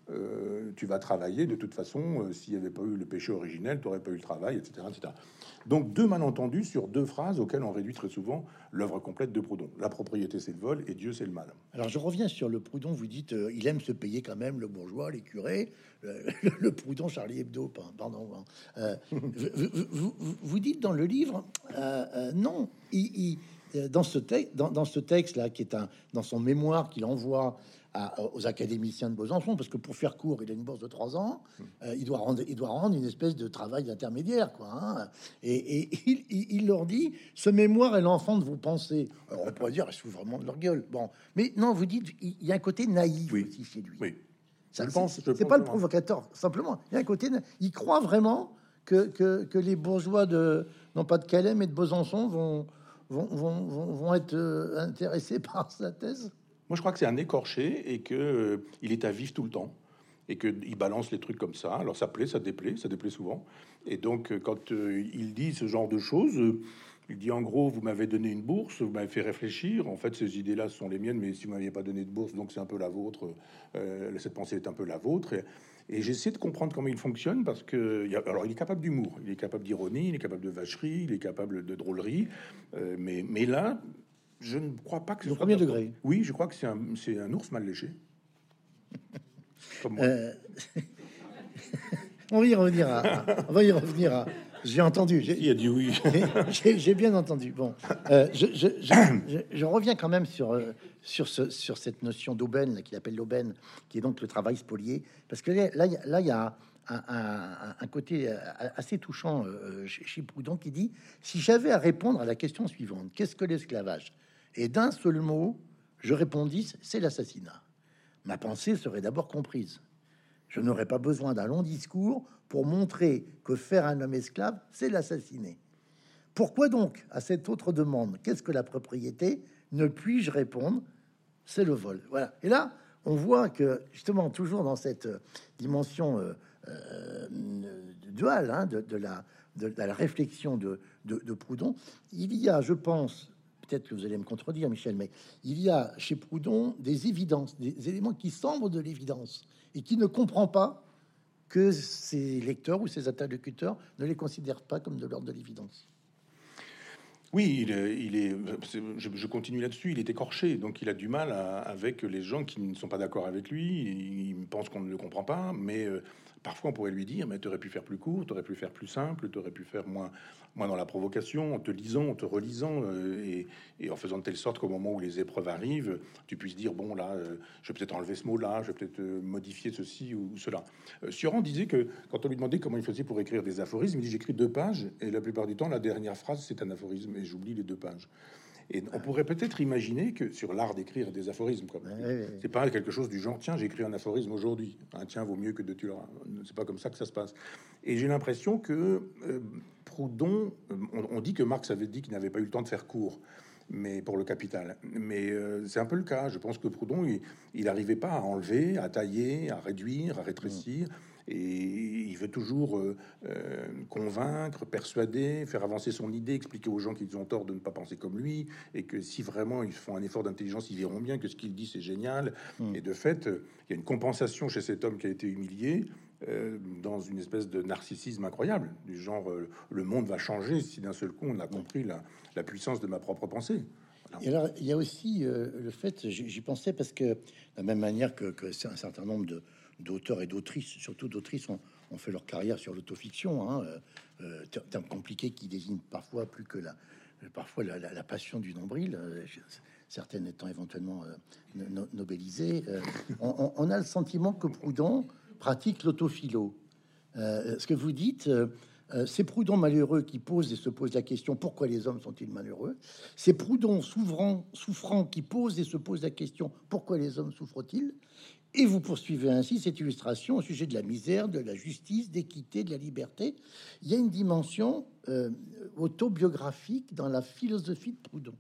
euh, tu vas travailler de toute façon, euh, s'il n'y avait pas eu le péché originel, tu n'aurais pas eu le travail, et cetera, et cetera. Donc deux malentendus sur deux phrases auxquelles on réduit très souvent l'œuvre complète de Proudhon. La propriété, c'est le vol, et Dieu, c'est le mal. Alors je reviens sur le Proudhon. Vous dites, euh, il aime se payer quand même le bourgeois, les curés, le, le Proudhon, Charlie Hebdo, pa- pardon. hein. Euh, vous, vous- vous- vous dites dans le livre, euh, euh, non, il, il- euh, dans ce texte, dans, dans ce texte là, qui est un, dans son mémoire qu'il envoie à- aux académiciens de Besançon, parce que pour faire court, il a une bourse de trois ans, euh, il doit rendre, il doit rendre une espèce de travail d'intermédiaire, quoi. hein. Et, et il, il- il leur dit, ce mémoire est l'enfant de vos pensées. Alors on pourrait dire, il se fout vraiment de leur gueule. Bon, mais non, vous dites, il il y a un côté naïf Oui. aussi chez lui. Oui. Ça, Je c'est- pense- je c'est pense pas le vraiment. provocateur, simplement. Il y a un côté, na- il croit vraiment que, que, que les bourgeois de, non pas de Calais, mais de Besançon vont, vont, vont, vont, vont être euh, intéressés par sa thèse. Moi, je crois que c'est un écorché et que euh, il est à vif tout le temps et que il balance les trucs comme ça. Alors ça plaît, ça déplaît, ça déplaît souvent. Et donc euh, quand euh, il dit ce genre de choses, euh, il dit en gros, vous m'avez donné une bourse, vous m'avez fait réfléchir. En fait, ces idées-là sont les miennes, mais si vous m'aviez pas donné de bourse, donc c'est un peu la vôtre. Euh, cette pensée est un peu la vôtre. Et, et j'essaie de comprendre comment il fonctionne parce que, il y a- alors, il est capable d'humour, il est capable d'ironie, il est capable de vacherie, il est capable de drôlerie. Euh, mais, mais là, je ne crois pas que ce Au soit premier de la- degré. Oui, je crois que c'est un, c'est un ours mal léché. Comme moi. Euh, on va y revenir. À, à- on va y revenir à, J'ai entendu. Il a dit oui. J'ai bien entendu. Bon, euh, je, je, je, je, je reviens quand même sur, euh, sur, ce, sur cette notion d'aubaine, qu'il appelle l'aubaine, qui est donc le travail spolié. Parce que là, là, il y a- là, il y a un, un- un côté euh, assez touchant euh, chez, chez Proudhon qui dit, si j'avais à répondre à la question suivante, qu'est-ce que l'esclavage? Et d'un seul mot, je répondis, c'est l'assassinat. Ma pensée serait d'abord comprise. Je n'aurais pas besoin d'un long discours pour montrer que faire un homme esclave, c'est l'assassiner. Pourquoi donc, à cette autre demande, qu'est-ce que la propriété? Ne puis-je répondre, c'est le vol. Voilà. Et là, on voit que, justement, toujours dans cette dimension euh, euh, duale hein, de, de, la, de, de la réflexion de, de, de Proudhon, il y a, je pense, peut-être que vous allez me contredire, Michel, mais il y a chez Proudhon des évidences, des éléments qui semblent de l'évidence et qui ne comprend pas que ses lecteurs ou ses interlocuteurs ne les considèrent pas comme de l'ordre de l'évidence. Oui, il est, il est je, je continue là-dessus, il est écorché, donc il a du mal à- avec les gens qui ne sont pas d'accord avec lui, il pense qu'on ne le comprend pas, mais euh, parfois on pourrait lui dire, mais tu aurais pu faire plus court, tu aurais pu faire plus simple, tu aurais pu faire moins, moins dans la provocation, en te lisant, en te relisant, euh, et, et en faisant de telle sorte qu'au moment où les épreuves arrivent, tu puisses dire, bon là, euh, je vais peut-être enlever ce mot-là, je vais peut-être euh, modifier ceci ou, ou cela. Euh, Sioran disait que quand on lui demandait comment il faisait pour écrire des aphorismes, il dit, j'écris deux pages, et la plupart du temps, la dernière phrase, c'est un aphorisme, et j'oublie les deux pages. Et on pourrait peut-être imaginer que sur l'art d'écrire des aphorismes, comme Ouais, ouais, ouais. c'est pas quelque chose du genre, tiens, j'ai écrit un aphorisme aujourd'hui, un tiens vaut mieux que de tu l'auras. C'est pas comme ça que ça se passe. Et j'ai l'impression que euh, Proudhon, euh, on, on dit que Marx avait dit qu'il n'avait pas eu le temps de faire court, mais pour le Capital. Mais euh, c'est un peu le cas. Je pense que Proudhon, il, il arrivait pas à enlever, à tailler, à réduire, à rétrécir. Et il veut toujours euh, euh, convaincre, persuader, faire avancer son idée, expliquer aux gens qu'ils ont tort de ne pas penser comme lui, et que si vraiment ils font un effort d'intelligence, ils verront bien que ce qu'il dit c'est génial. Mm. Et de fait, euh, il y a une compensation chez cet homme qui a été humilié, euh, dans une espèce de narcissisme incroyable, du genre euh, le monde va changer si d'un seul coup on a compris la, la puissance de ma propre pensée. Voilà. Et alors, il y a aussi euh, le fait, j'y j'y pensais parce que de la même manière que, que c'est un certain nombre de d'auteurs et d'autrices, surtout d'autrices, ont, ont fait leur carrière sur l'autofiction, hein, euh, euh, ter- terme compliqué qui désigne parfois plus que la, parfois la, la- la passion du nombril, euh, certaines étant éventuellement euh, no- no- nobelisées. Euh, on, on- on a le sentiment que Proudhon pratique l'autophilo. Euh, ce que vous dites, euh, euh, c'est Proudhon malheureux qui pose et se pose la question pourquoi les hommes sont-ils malheureux? C'est Proudhon souffrant, souffrant qui pose et se pose la question pourquoi les hommes souffrent-ils? Et vous poursuivez ainsi cette illustration au sujet de la misère, de la justice, d'équité, de la liberté. Il y a une dimension euh, autobiographique dans la philosophie de Proudhon.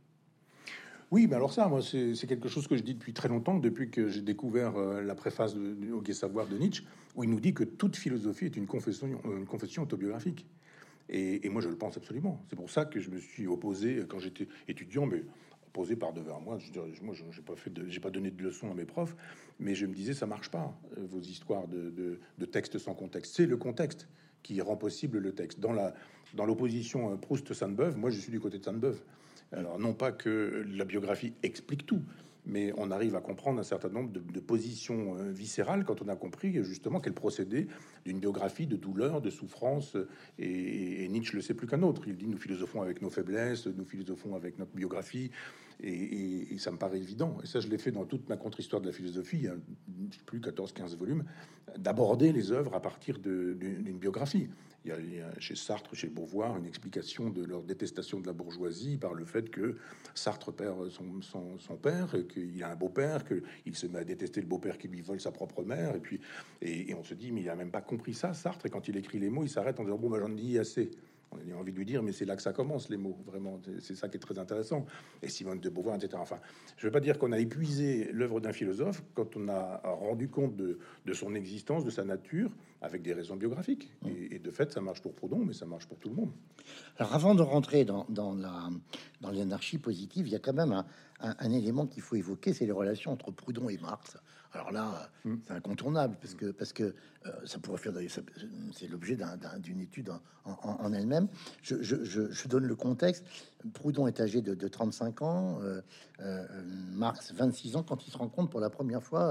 Oui, mais alors ça, moi, c'est c'est quelque chose que je dis depuis très longtemps, depuis que j'ai découvert euh, la préface de, du Au Gai Savoir de Nietzsche, où il nous dit que toute philosophie est une confession, euh, une confession autobiographique. Et, et moi, je le pense absolument. C'est pour ça que je me suis opposé euh, quand j'étais étudiant, mais opposé par devers moi. Je, dirais, moi, je n'ai pas fait, de- j'ai pas donné de leçons à mes profs, mais je me disais, ça marche pas. euh, Vos histoires de, de, de textes sans contexte, c'est le contexte qui rend possible le texte. Dans la dans l'opposition euh, Proust-Sainte-Beuve, moi, je suis du côté de Sainte-Beuve. Alors, non pas que la biographie explique tout, mais on arrive à comprendre un certain nombre de, de positions euh, viscérales quand on a compris justement qu'elle procédait d'une biographie de douleur, de souffrance. Et, et Nietzsche le sait plus qu'un autre. Il dit nous philosophons avec nos faiblesses, nous philosophons avec notre biographie. Et, et- et ça me paraît évident. Et ça, je l'ai fait dans toute ma contre-histoire de la philosophie, hein, plus quatorze quinze volumes, d'aborder les œuvres à partir de- d'une d'une biographie. Il y, a, il y a chez Sartre, chez Beauvoir, une explication de leur détestation de la bourgeoisie par le fait que Sartre perd son, son, son père, qu'il a un beau-père, qu'il se met à détester le beau-père qui lui vole sa propre mère, et puis et, et on se dit mais il a même pas compris ça, Sartre. Et quand il écrit les mots, il s'arrête en disant bon, bah, j'en dis assez. On a envie de lui dire, mais c'est là que ça commence, les mots, vraiment. C'est ça qui est très intéressant. Et Simone de Beauvoir, et cetera. Enfin, je veux pas dire qu'on a épuisé l'œuvre d'un philosophe quand on a rendu compte de, de son existence, de sa nature, avec des raisons biographiques. Et, et de fait, ça marche pour Proudhon, mais ça marche pour tout le monde. Alors, avant de rentrer dans, dans la dans l'anarchie positive, il y a quand même un, un- un élément qu'il faut évoquer, c'est les relations entre Proudhon et Marx. Alors là, Mm. c'est incontournable parce que parce que euh, ça pourrait faire d'ailleurs, ça- c'est l'objet d'un- d'un- d'une étude en, en- en elle-même. Je, je- je- je donne le contexte. Proudhon est âgé de, de trente-cinq ans, euh, euh, Marx vingt-six ans quand ils se rencontrent pour la première fois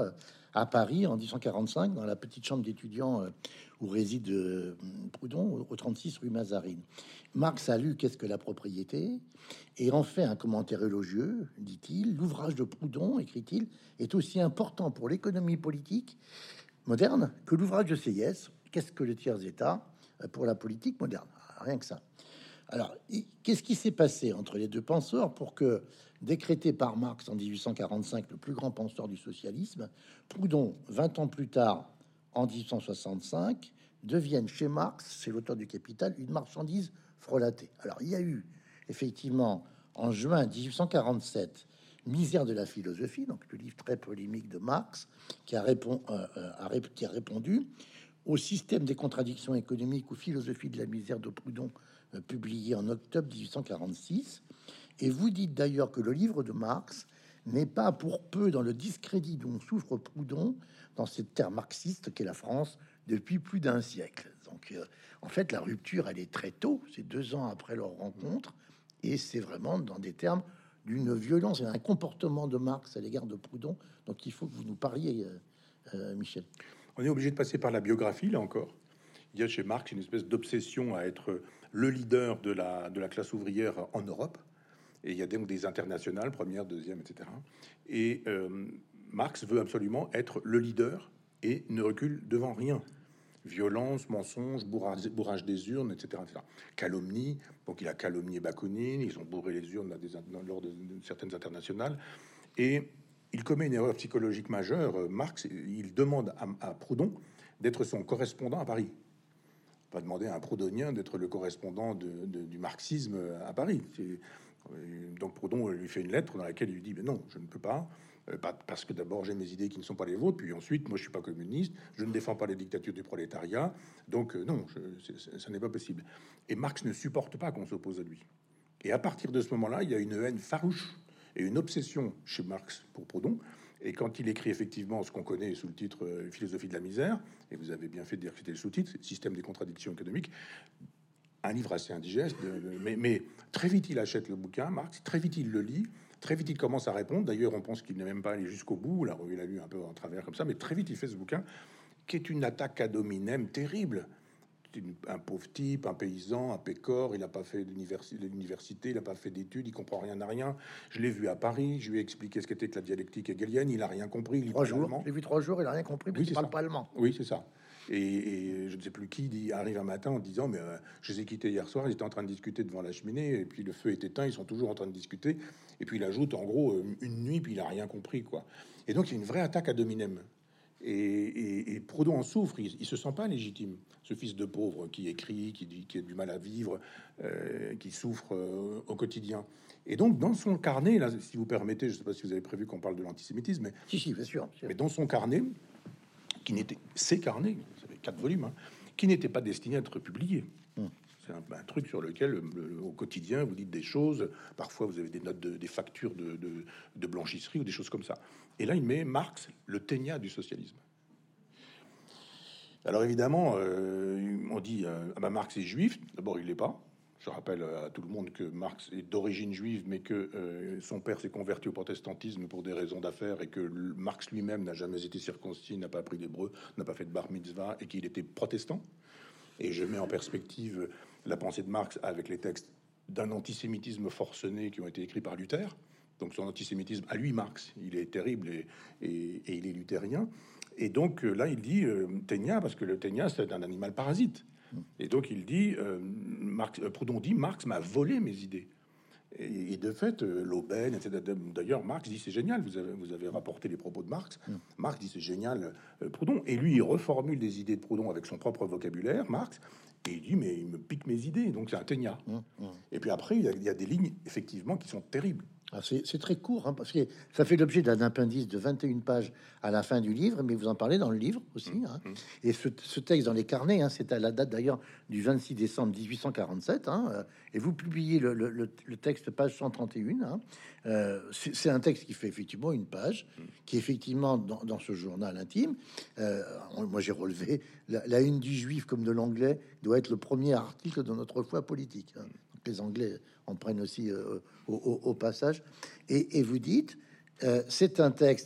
à Paris en dix-huit cent quarante-cinq, dans la petite chambre d'étudiants euh, où réside euh, Proudhon, au trente-six rue Mazarine. Marx a lu Qu'est-ce que la propriété et en fait un commentaire élogieux, dit-il. L'ouvrage de Proudhon, écrit-il, est aussi important pour l'économie politique moderne que l'ouvrage de Sieyès, Qu'est-ce que le tiers-état pour la politique moderne. Rien que ça. Alors, qu'est-ce qui s'est passé entre les deux penseurs pour que, décrété par Marx en dix-huit cent quarante-cinq, le plus grand penseur du socialisme, Proudhon, vingt ans plus tard, en dix-huit cent soixante-cinq, devienne chez Marx, c'est l'auteur du Capital, une marchandise frelatée. Alors, il y a eu effectivement en juin dix-huit cent quarante-sept, Misère de la philosophie, donc le livre très polémique de Marx, qui a, répond, euh, a, qui a répondu au système des contradictions économiques ou philosophie de la misère de Proudhon, euh, publié en octobre dix-huit cent quarante-six. Et vous dites d'ailleurs que le livre de Marx n'est pas pour peu dans le discrédit dont souffre Proudhon dans cette terre marxiste qu'est la France depuis plus d'un siècle. Donc, euh, en fait, la rupture, elle est très tôt, c'est deux ans après leur rencontre, et c'est vraiment dans des termes d'une violence et un comportement de Marx à l'égard de Proudhon. Donc, il faut que vous nous parliez, euh, euh, Michel. On est obligé de passer par la biographie, là encore. Il y a chez Marx une espèce d'obsession à être le leader de la, de la classe ouvrière en Europe. Et il y a donc des internationales, première, deuxième, et cetera. Et euh, Marx veut absolument être le leader et ne recule devant rien. Violence, mensonge, bourrage, bourrage des urnes, et cetera, et cetera. Calomnie. Donc il a calomnié Bakounine, ils ont bourré les urnes des, lors de, de certaines internationales. Et il commet une erreur psychologique majeure. Marx, il demande à, à Proudhon d'être son correspondant à Paris. On va demander à un proudhonien d'être le correspondant de, de, du marxisme à Paris. Donc Proudhon lui fait une lettre dans laquelle il lui dit: mais non, je ne peux pas, parce que d'abord j'ai mes idées qui ne sont pas les vôtres, puis ensuite moi je suis pas communiste, je ne défends pas les dictatures du prolétariat, donc non, je, ça n'est pas possible. Et Marx ne supporte pas qu'on s'oppose à lui. Et à partir de ce moment-là, il y a une haine farouche et une obsession chez Marx pour Proudhon. Et quand il écrit effectivement ce qu'on connaît sous le titre euh, Philosophie de la misère, et vous avez bien fait de dire que c'était le sous-titre, Système des contradictions économiques, un livre assez indigeste, de, de, mais, mais très vite il achète le bouquin, Marx, très vite il le lit, très vite il commence à répondre. D'ailleurs, on pense qu'il n'est même pas allé jusqu'au bout, là, il a lu un peu en travers comme ça, mais très vite il fait ce bouquin, qui est une attaque ad hominem terrible. Un pauvre type, un paysan, un pécor, il n'a pas fait l'université, il n'a pas fait d'études, il comprend rien à rien. Je l'ai vu à Paris, je lui ai expliqué ce qu'était que la dialectique hegelienne, il a rien compris. Il trois jours, j'ai vu trois jours, il a rien compris, mais oui, il parle pas allemand. Oui, c'est ça. Et, et je ne sais plus qui dit, arrive un matin en disant: mais euh, je les ai quittés hier soir, ils étaient en train de discuter devant la cheminée, et puis le feu est éteint, ils sont toujours en train de discuter. Et puis il ajoute en gros une nuit, puis il a rien compris, quoi. Et donc il y a une vraie attaque ad hominem. Et, et, et Proudhon en souffre, il, il se sent pas légitime. Ce fils de pauvre qui écrit, qui dit, qui a du mal à vivre, euh, qui souffre euh, au quotidien. Et donc dans son carnet, là, si vous permettez, je sais pas si vous avez prévu qu'on parle de l'antisémitisme, mais si, si, bien sûr, bien sûr. Mais dans son carnet, qui n'était ses carnets, vous savez, quatre volumes, hein, qui n'étaient pas destinés à être publiés. Hum. C'est un, un truc sur lequel, le, au quotidien, vous dites des choses. Parfois, vous avez des notes, de, des factures de, de, de blanchisserie ou des choses comme ça. Et là, il met Marx, le ténia du socialisme. Alors évidemment, euh, on dit euh, ah ben Marx est juif. D'abord, il l'est pas. Je rappelle à tout le monde que Marx est d'origine juive, mais que euh, son père s'est converti au protestantisme pour des raisons d'affaires, et que Marx lui-même n'a jamais été circoncis, n'a pas appris l'hébreu, n'a pas fait de bar mitzvah, et qu'il était protestant. Et je mets en perspective la pensée de Marx avec les textes d'un antisémitisme forcené qui ont été écrits par Luther. Donc son antisémitisme, à lui, Marx, il est terrible et, et, et il est luthérien. Et donc là, il dit euh, ténia, parce que le ténia, c'est un animal parasite. Et donc il dit, euh, Marx, euh, Proudhon dit, Marx m'a volé mes idées. Et, et de fait, euh, l'aubaine, et cetera. D'ailleurs, Marx dit c'est génial. Vous avez, vous avez rapporté les propos de Marx. Mm. Marx dit c'est génial, euh, Proudhon. Et lui, il reformule des idées de Proudhon avec son propre vocabulaire, Marx. Et il dit mais il me pique mes idées. Donc c'est un ténia. Mm. Mm. Et puis après, il y, a, il y a des lignes effectivement qui sont terribles. C'est très court, hein, parce que ça fait l'objet d'un appendice de vingt et une pages à la fin du livre, mais vous en parlez dans le livre aussi. Hein. Mmh. Et ce, ce texte dans les carnets, hein, c'est à la date d'ailleurs du vingt-six décembre mille huit cent quarante-sept, hein, et vous publiez le, le, le texte page cent trente et un. Hein. Euh, c'est un texte qui fait effectivement une page, mmh. qui effectivement dans, dans ce journal intime, euh, moi j'ai relevé la, la une du Juif comme de l'Anglais doit être le premier article de notre foi politique. Hein. Les Anglais en prennent aussi euh, au, au, au passage. Et, et vous dites, euh, c'est un texte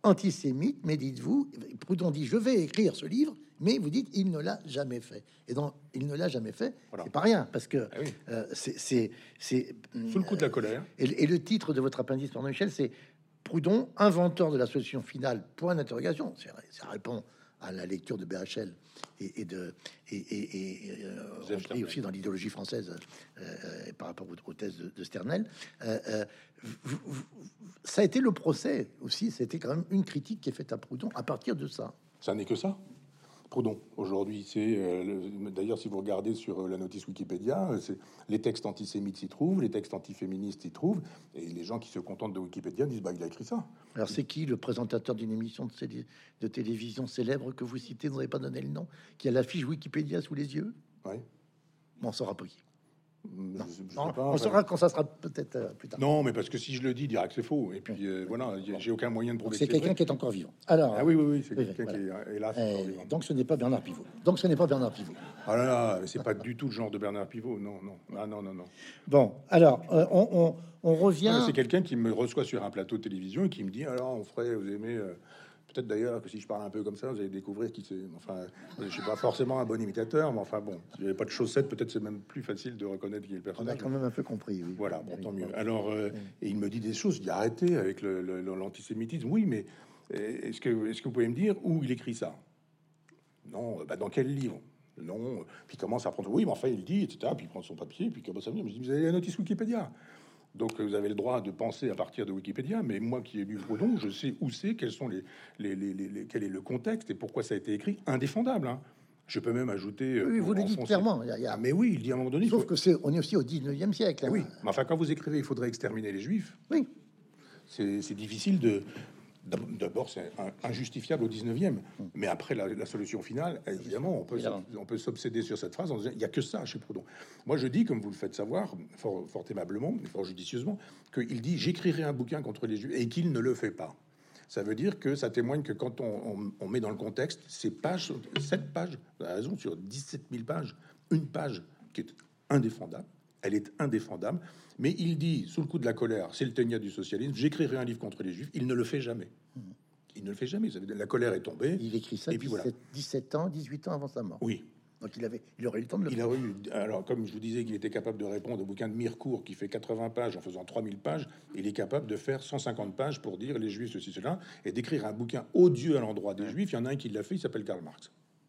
antisémite, mais dites-vous, Proudhon dit je vais écrire ce livre, mais vous dites il ne l'a jamais fait. Et donc il ne l'a jamais fait, Voilà. c'est pas rien, parce que Ah oui. euh, c'est c'est c'est Sous le coup de la colère. et, et le titre de votre appendice, pardon Michel, c'est Proudhon, inventeur de la solution finale, point d'interrogation. C'est- Ça répond à la lecture de B H L et, et de et, et, et euh, repris aussi dans l'idéologie française euh, par rapport aux, aux thèses de, de Sternel. Euh, euh, vous- vous- ça a été le procès aussi. C'était quand même une critique qui est faite à Proudhon à partir de ça. Ça n'est que ça. Proudhon, aujourd'hui, c'est euh, le- d'ailleurs, si vous regardez sur euh, la notice Wikipédia, euh, c'est les textes antisémites s'y trouvent, les textes antiféministes s'y trouvent, et les gens qui se contentent de Wikipédia disent bah il a écrit ça. Alors, c'est qui le présentateur d'une émission de, télé- de télévision célèbre que vous citez, vous n'avez pas donné le nom, qui a la fiche Wikipédia sous les yeux? Ouais. Bon, on saura pas qui. Je- je sais Non, pas, on enfin, saura quand ça sera peut-être euh, plus tard. Non, mais parce que si je le dis, il dira que c'est faux. Et puis euh, voilà, y a- j'ai aucun moyen de Donc, prouver. c'est que c'est quelqu'un vrai. qui est encore vivant. Alors, Ah oui, oui, oui, c'est oui, quelqu'un voilà. qui est hélas euh, encore vivant. donc ce n'est pas Bernard Pivot. Donc ce n'est pas Bernard Pivot. Ah là là, mais c'est pas du tout le genre de Bernard Pivot. Non, non, ah non, non, non. Bon, alors euh, on, on- on revient. Non, mais c'est quelqu'un qui me reçoit sur un plateau de télévision et qui me dit alors on ferait, vous aimez. euh, Peut-être d'ailleurs que si je parle un peu comme ça, vous allez découvrir qui c'est. Enfin, je suis pas forcément un bon imitateur, mais enfin bon, si j'avais pas de chaussettes, peut-être c'est même plus facile de reconnaître qui est le On a personnage. quand même un peu compris. Oui. Voilà, bon, Oui, tant oui. mieux. Alors, euh, et il me dit des choses. Il dit arrêtez avec le- le- l'antisémitisme. Oui, mais euh, est-ce que, est-ce que vous pouvez me dire où il écrit ça? Non, euh, bah, dans quel livre? Non. Puis il commence à prendre. Oui, mais enfin, il dit, et cetera. Puis il prend son papier, puis il commence à venir. Je dis, vous avez la notice Wikipédia. Donc vous avez le droit de penser à partir de Wikipédia, mais moi qui ai lu Proudhon, je sais où c'est, quels sont les, les, les, les- les- quel est le contexte et pourquoi ça a été écrit, indéfendable. Hein. Je peux même ajouter. euh, Oui, pour vous le dites enfoncer- clairement. Il y a- il y a- Ah, mais oui, il dit à un moment donné. il Sauf faut- que c'est, on est aussi au dix-neuvième siècle. Ah hein. oui, mais enfin, quand vous écrivez, il faudrait exterminer les Juifs. Oui. C'est c'est difficile de. d'ab- D'abord, c'est un- injustifiable au dix-neuvième. Mais après, la, la solution finale, évidemment, on peut, Évidemment. s'ob- on peut s'obséder sur cette phrase en disant il n'y a que ça chez Proudhon. Moi, je dis, comme vous le faites savoir, fort, fort aimablement, mais fort judicieusement, qu'il dit j'écrirai un bouquin contre les Juifs et qu'il ne le fait pas. Ça veut dire que ça témoigne que quand on, on- on met dans le contexte ces pages, sept pages, vous avez raison, sur dix-sept mille pages, une page qui est indéfendable, elle est indéfendable, mais il dit, sous le coup de la colère, c'est le ténia du socialisme, j'écrirai un livre contre les Juifs, il ne le fait jamais. Il ne le fait jamais, ça veut dire, la colère est tombée. Il écrit ça Et puis dix-sept, voilà. dix-sept ans, dix-huit ans avant sa mort. Oui, Donc il avait, il aurait eu le temps de le il faire. a eu, alors comme je vous disais qu'il était capable de répondre au bouquin de Mirecourt qui fait quatre-vingts pages en faisant trois mille pages, il est capable de faire cent cinquante pages pour dire les Juifs ceci, cela, et d'écrire un bouquin odieux à l'endroit des Juifs. Il y en a un qui l'a fait, il s'appelle Karl Marx.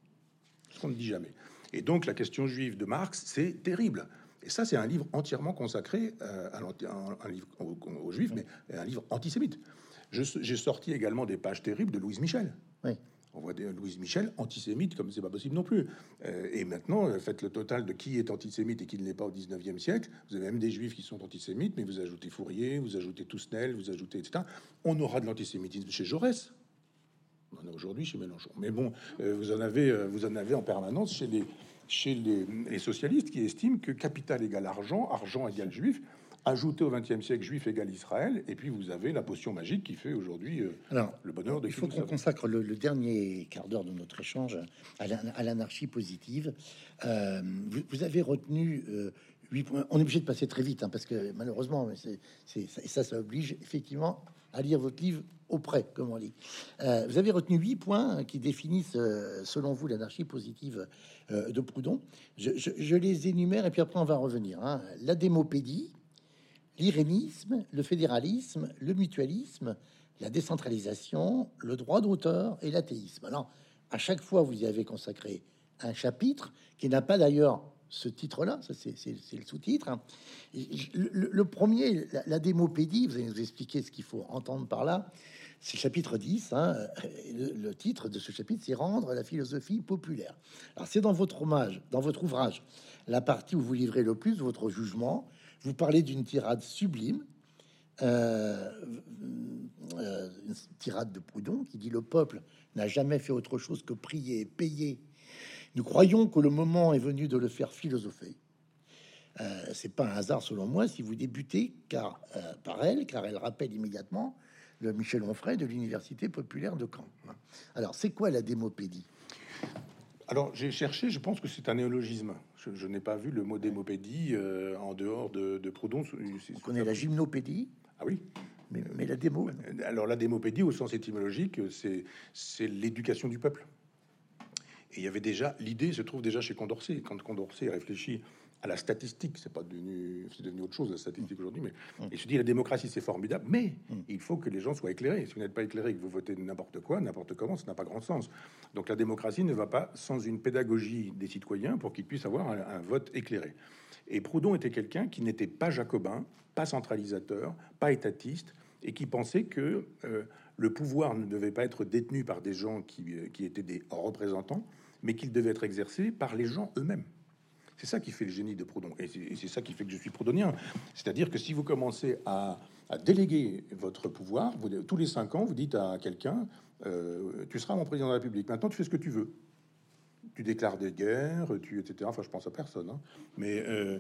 Ce qu'on ne dit jamais. Et donc la question juive de Marx, c'est terrible. Et ça, c'est un livre entièrement consacré euh, à l'anti- un, un livre aux, aux Juifs, mais un livre antisémite. Je- J'ai sorti également des pages terribles de Louise Michel. Oui. On voit des Louise Michel antisémite comme c'est pas possible non plus. Euh, et maintenant, euh, faites le total de qui est antisémite et qui ne l'est pas au dix-neuvième siècle. Vous avez même des juifs qui sont antisémites, mais vous ajoutez Fourier, vous ajoutez Tousnel, vous ajoutez et cetera. On aura de l'antisémitisme chez Jaurès. On en a aujourd'hui chez Mélenchon. Mais bon, euh, vous en avez, euh, vous en avez en permanence chez les, chez les, les socialistes qui estiment que capital égale argent, argent égale juif. Ajouté au vingtième siècle, juif égale Israël, et puis vous avez la potion magique qui fait aujourd'hui euh, Alors, le bonheur de il qui faut nous qu'on savons. consacre le, le dernier quart d'heure de notre échange à la- à l'anarchie positive. Euh, vous, vous avez retenu euh, huit points. On est obligé de passer très vite hein, parce que malheureusement, c'est, c'est, ça, et ça, ça oblige effectivement à lire votre livre auprès, comme on dit. Euh, vous avez retenu huit points qui définissent, euh, selon vous, l'anarchie positive euh, de Proudhon. Je, je- je les énumère et puis après on va revenir. Hein. La démopédie, l'irénisme, le fédéralisme, le mutualisme, la décentralisation, le droit d'auteur et l'athéisme. Alors, à chaque fois, vous y avez consacré un chapitre qui n'a pas d'ailleurs ce titre-là, ça c'est c'est- c'est le sous-titre. hein. Le, le- le premier, la, la démopédie, vous allez nous expliquer ce qu'il faut entendre par là. C'est le chapitre dix. hein. Le, le titre de ce chapitre, c'est Rendre la philosophie populaire. Alors, c'est dans votre hommage, dans votre ouvrage, la partie où vous livrez le plus votre jugement. Vous parlez d'une tirade sublime, euh, euh, une tirade de Proudhon qui dit: le peuple n'a jamais fait autre chose que prier et payer. Nous croyons que le moment est venu de le faire philosopher. Euh, c'est pas un hasard, selon moi, si vous débutez car euh, par elle, car elle rappelle immédiatement le Michel Onfray de l'Université populaire de Caen. Alors, c'est quoi la démopédie? Alors, j'ai cherché, je pense que c'est un néologisme. Je, je n'ai pas vu le mot démopédie euh, en dehors de, de Proudhon. On connaît la gymnopédie. Ah oui, Mais, mais la démo. Alors la démopédie, au sens étymologique, c'est c'est l'éducation du peuple. Et il y avait déjà l'idée se trouve déjà chez Condorcet. Quand Condorcet réfléchit à la statistique, c'est pas devenu c'est devenu autre chose la statistique aujourd'hui, mais mmh. il se dit la démocratie c'est formidable, mais mmh. il faut que les gens soient éclairés. Si vous n'êtes pas éclairé, que vous votez n'importe quoi, n'importe comment, ça n'a pas grand sens. Donc la démocratie ne va pas sans une pédagogie des citoyens pour qu'ils puissent avoir un, un vote éclairé. Et Proudhon était quelqu'un qui n'était pas jacobin, pas centralisateur, pas étatiste, et qui pensait que euh, le pouvoir ne devait pas être détenu par des gens qui, qui étaient des représentants, mais qu'il devait être exercé par les gens eux-mêmes. C'est ça qui fait le génie de Proudhon, et c'est ça qui fait que je suis proudhonien. C'est-à-dire que si vous commencez à, à déléguer votre pouvoir, vous, tous les cinq ans, vous dites à quelqu'un euh, tu seras mon président de la République, maintenant tu fais ce que tu veux. Tu déclares des guerres, tu, et cetera. Enfin, je pense à personne, hein. Mais euh,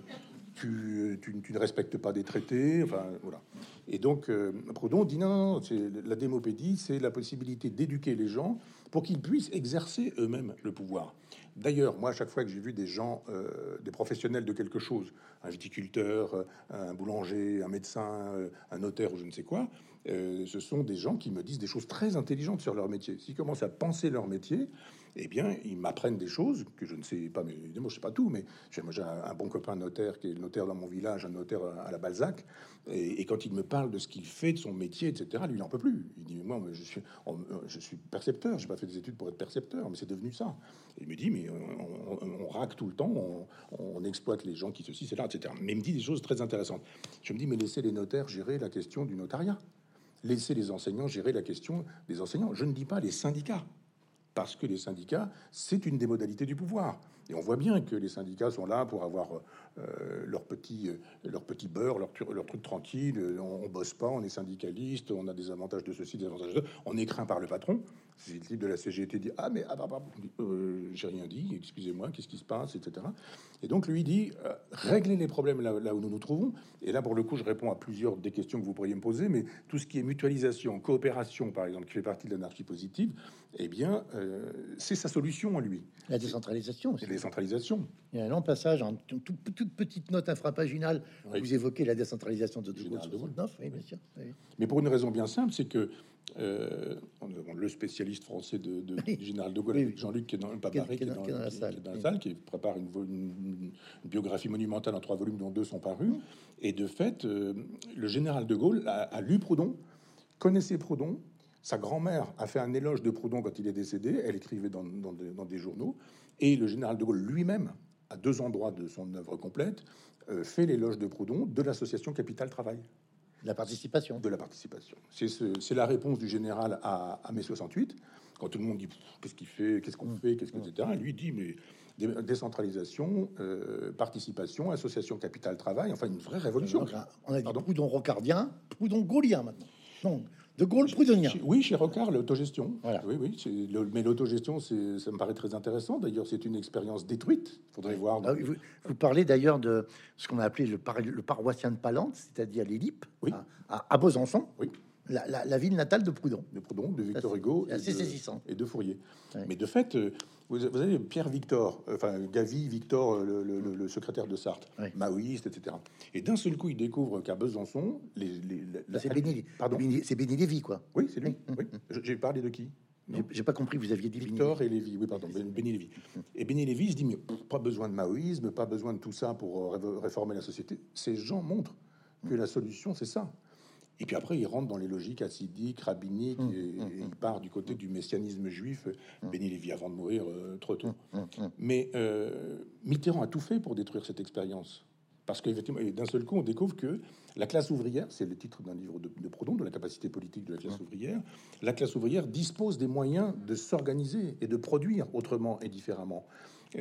tu, tu, tu ne respectes pas des traités. Enfin, voilà. Et donc, euh, Proudhon dit non, non, non, c'est la démopédie, c'est la possibilité d'éduquer les gens pour qu'ils puissent exercer eux-mêmes le pouvoir. D'ailleurs, moi, à chaque fois que j'ai vu des gens, euh, des professionnels de quelque chose, un viticulteur, un boulanger, un médecin, un notaire ou je ne sais quoi, euh, ce sont des gens qui me disent des choses très intelligentes sur leur métier. S'ils commencent à penser leur métier, eh bien, ils m'apprennent des choses que je ne sais pas, mais évidemment, je sais pas tout, mais j'ai, moi, j'ai un, un bon copain notaire qui est le notaire dans mon village, un notaire à la Balzac, et, et quand il me parle de ce qu'il fait, de son métier, et cetera, lui, il n'en peut plus. Il dit, moi, je suis, on, je suis percepteur, j'ai pas fait des études pour être percepteur, mais c'est devenu ça. Et il me dit, mais on, on, on raque tout le temps, on, on exploite les gens qui ceci, c'est là, et cetera. Mais il me dit des choses très intéressantes. Je me dis, mais laissez les notaires gérer la question du notariat. Laissez les enseignants gérer la question des enseignants. Je ne dis pas les syndicats, parce que les syndicats, c'est une des modalités du pouvoir. Et on voit bien que les syndicats sont là pour avoir euh, leur petit, euh, leur petit beurre, leur, leur truc tranquille. On, on bosse pas, on est syndicaliste, on a des avantages de ceci, des avantages de ça. On est craint par le patron. Si le type de la C G T dit ah mais ah, bah, bah, euh, j'ai rien dit, excusez-moi, qu'est-ce qui se passe, et cetera. Et donc lui dit euh, réglez les problèmes là, là où nous nous trouvons. Et là pour le coup, je réponds à plusieurs des questions que vous pourriez me poser, mais tout ce qui est mutualisation, coopération, par exemple, qui fait partie de l'anarchie positive, eh bien, euh, c'est sa solution à lui. La décentralisation aussi. La décentralisation. Il y a un long passage, en toute, toute petite note infrapaginale, oui. Vous évoquez la décentralisation de De Gaulle soixante-neuf, oui, bien sûr. Oui. Mais pour une raison bien simple, c'est que euh, le spécialiste français de, de, oui. du général de Gaulle, oui, oui. Jean-Luc, qui est dans le Paparé, qui, qui, qui, qui est dans la salle, qui, qui, est dans la salle, qui prépare une, une, une biographie monumentale en trois volumes, dont deux sont parus. Mmh. Et de fait, euh, le général de Gaulle a, a lu Proudhon, connaissait Proudhon. Sa grand-mère a fait un éloge de Proudhon quand il est décédé. Elle écrivait dans, dans, des, dans des journaux. Et le général de Gaulle lui-même, à deux endroits de son œuvre complète, euh, fait l'éloge de Proudhon de l'association Capital Travail. La participation. De la participation. C'est ce, la réponse du général à, à mai soixante-huit, quand tout le monde dit qu'est-ce qu'il fait, qu'est-ce qu'on mmh. fait, qu'est-ce que, mmh. et cetera. Lui dit mais décentralisation, euh, participation, association Capital Travail, enfin une vraie révolution. Donc, on a dit Pardon Proudhon rocardien, Proudhon gaulien maintenant. Non. De Gaulle proudhonien. Oui, chez Rocard, l'autogestion. Voilà. Oui, oui. Le, mais l'autogestion, ça me paraît très intéressant. D'ailleurs, c'est une expérience détruite. Il faudrait voir. Ah, vous, vous parlez d'ailleurs de ce qu'on a appelé le, par, le paroissien de Palante, c'est-à-dire les Lippes, oui. à, à, à Besançon. Oui. La, la, la ville natale de Proudhon. De Proudhon, de Victor Hugo et de, et de Fourier. Oui. Mais de fait, vous, vous avez Pierre Victor, enfin Gavy Victor, le, le, le, le secrétaire de Sarthe, oui. maoïste, et cetera. Et d'un seul coup, il découvre qu'à Besançon, les, les, la, c'est Béni, pardon, c'est Béni Lévy, quoi. Oui, c'est lui. Oui. J'ai parlé de qui? J'ai pas compris, vous aviez dit Victor Béni. et Lévy, oui, pardon, Béni Lévy. Et Béni Lévy se dit, mais pas besoin de maoïsme, pas besoin de tout ça pour réformer la société. Ces gens montrent que la solution, c'est ça. Et puis après, il rentre dans les logiques hassidiques, rabbiniques, mmh, et, mmh, et il part du côté du messianisme juif, mmh. Béni Lévy, avant de mourir euh, trop tôt. Mmh, mmh. Mais euh, Mitterrand a tout fait pour détruire cette expérience. Parce qu'effectivement, d'un seul coup, on découvre que la classe ouvrière, c'est le titre d'un livre de, de Proudhon, de la capacité politique de la classe mmh. ouvrière, la classe ouvrière dispose des moyens de s'organiser et de produire autrement et différemment. Euh,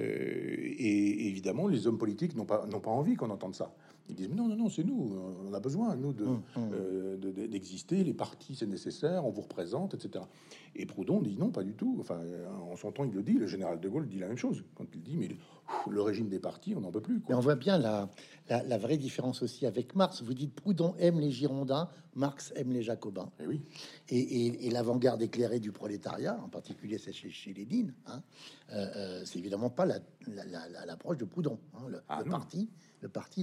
et évidemment, les hommes politiques n'ont pas, n'ont pas envie qu'on entende ça. Ils disent mais non, non, non, c'est nous, on a besoin, nous, de, mmh, mmh. Euh, de, de, d'exister, les partis, c'est nécessaire, on vous représente, et cetera. Et Proudhon dit non, pas du tout. Enfin, en son temps, il le dit, le général de Gaulle dit la même chose. Quand il dit, mais ouf, le régime des partis, on n'en peut plus. Quoi. Mais on voit bien la, la, la vraie différence aussi avec Marx. Vous dites Proudhon aime les Girondins, Marx aime les Jacobins. Et, oui. et, et, et l'avant-garde éclairée du prolétariat, en particulier c'est chez, chez Lénine, hein, euh, euh, c'est évidemment pas la, la, la, l'approche de Proudhon. Hein. Le, ah, le parti, le parti n'a pas, n'a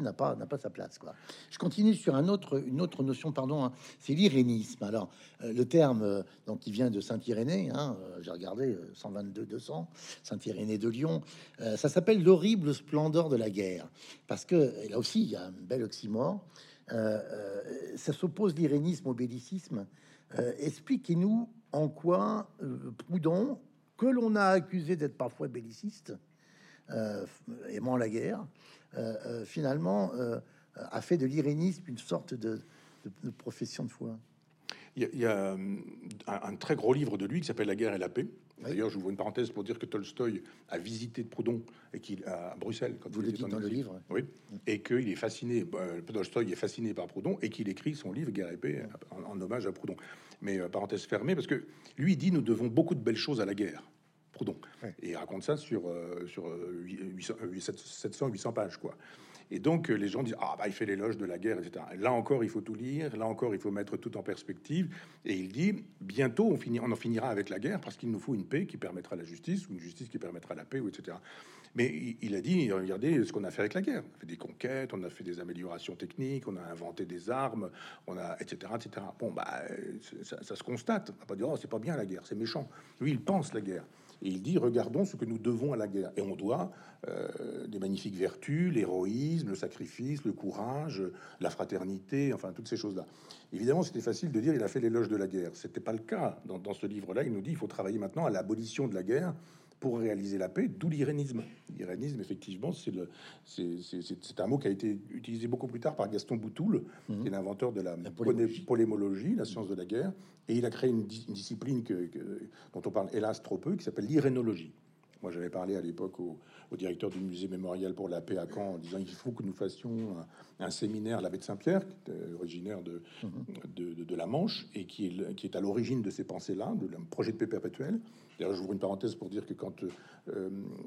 pas sa place, quoi. Je continue sur un autre, une autre notion, pardon, hein, c'est l'irénisme. Alors, euh, le terme, euh, donc, qui vient de Saint-Irénée, hein, euh, j'ai regardé, euh, cent vingt-deux deux cents, Saint-Irénée de Lyon, euh, ça s'appelle l'horrible splendeur de la guerre, parce que, et là aussi, il y a un bel oxymore, euh, euh, ça s'oppose l'irénisme au bellicisme. Euh, expliquez-nous en quoi euh, Proudhon, que l'on a accusé d'être parfois belliciste, euh, aimant la guerre, euh, euh, finalement, euh, a fait de l'irénisme une sorte de, de- de profession de foi. Il y a, il y a, hum, un, un très gros livre de lui qui s'appelle La guerre et la paix. Oui. D'ailleurs, j'ouvre une parenthèse pour dire que Tolstoï a visité Proudhon et qu'il à Bruxelles quand Vous il le était dites en dans le exil. livre. Oui, et qu'il est fasciné. euh, Tolstoï est fasciné par Proudhon et qu'il écrit son livre Guerre et paix en, en hommage à Proudhon. Mais euh, parenthèse fermée, parce que lui il dit nous devons beaucoup de belles choses à la guerre. Proudhon. Ouais. Et il raconte ça sur euh, sur euh, huit cents, sept cents, huit cents pages, quoi. Et donc, euh, les gens disent ah bah il fait l'éloge de la guerre, et cetera. Là encore, il faut tout lire. Là encore, il faut mettre tout en perspective. Et il dit bientôt, on finit, on en finira avec la guerre parce qu'il nous faut une paix qui permettra la justice ou une justice qui permettra la paix, ou et cetera. Mais il, il a dit regardez ce qu'on a fait avec la guerre. On a fait des conquêtes, on a fait des améliorations techniques, on a inventé des armes, on a et cetera, et cetera. Bon bah ça, ça se constate. On va pas dire oh c'est pas bien la guerre, c'est méchant. Lui, il pense la guerre. Et il dit, regardons ce que nous devons à la guerre. Et on doit euh, des magnifiques vertus, l'héroïsme, le sacrifice, le courage, la fraternité, enfin toutes ces choses-là. Évidemment, c'était facile de dire, il a fait l'éloge de la guerre. C'était pas le cas. Dans, dans ce livre-là, il nous dit, il faut travailler maintenant à l'abolition de la guerre pour réaliser la paix, d'où l'irénisme. L'irénisme, effectivement, c'est le, c'est, c'est, c'est, c'est un mot qui a été utilisé beaucoup plus tard par Gaston Boutoul, mmh. qui est l'inventeur de la, la polémologie. polémologie, la science de la guerre, et il a créé une, une discipline que, que, dont on parle hélas trop peu, qui s'appelle l'irénologie. Moi, j'avais parlé à l'époque au, au directeur du musée mémorial pour la paix à Caen en disant il faut que nous fassions un, un séminaire à l'abbé de Saint-Pierre, qui est originaire de, mmh. de, de, de la Manche et qui est, qui est à l'origine de ces pensées-là, de un projet de paix perpétuelle. D'ailleurs, j'ouvre une parenthèse pour dire que quand euh,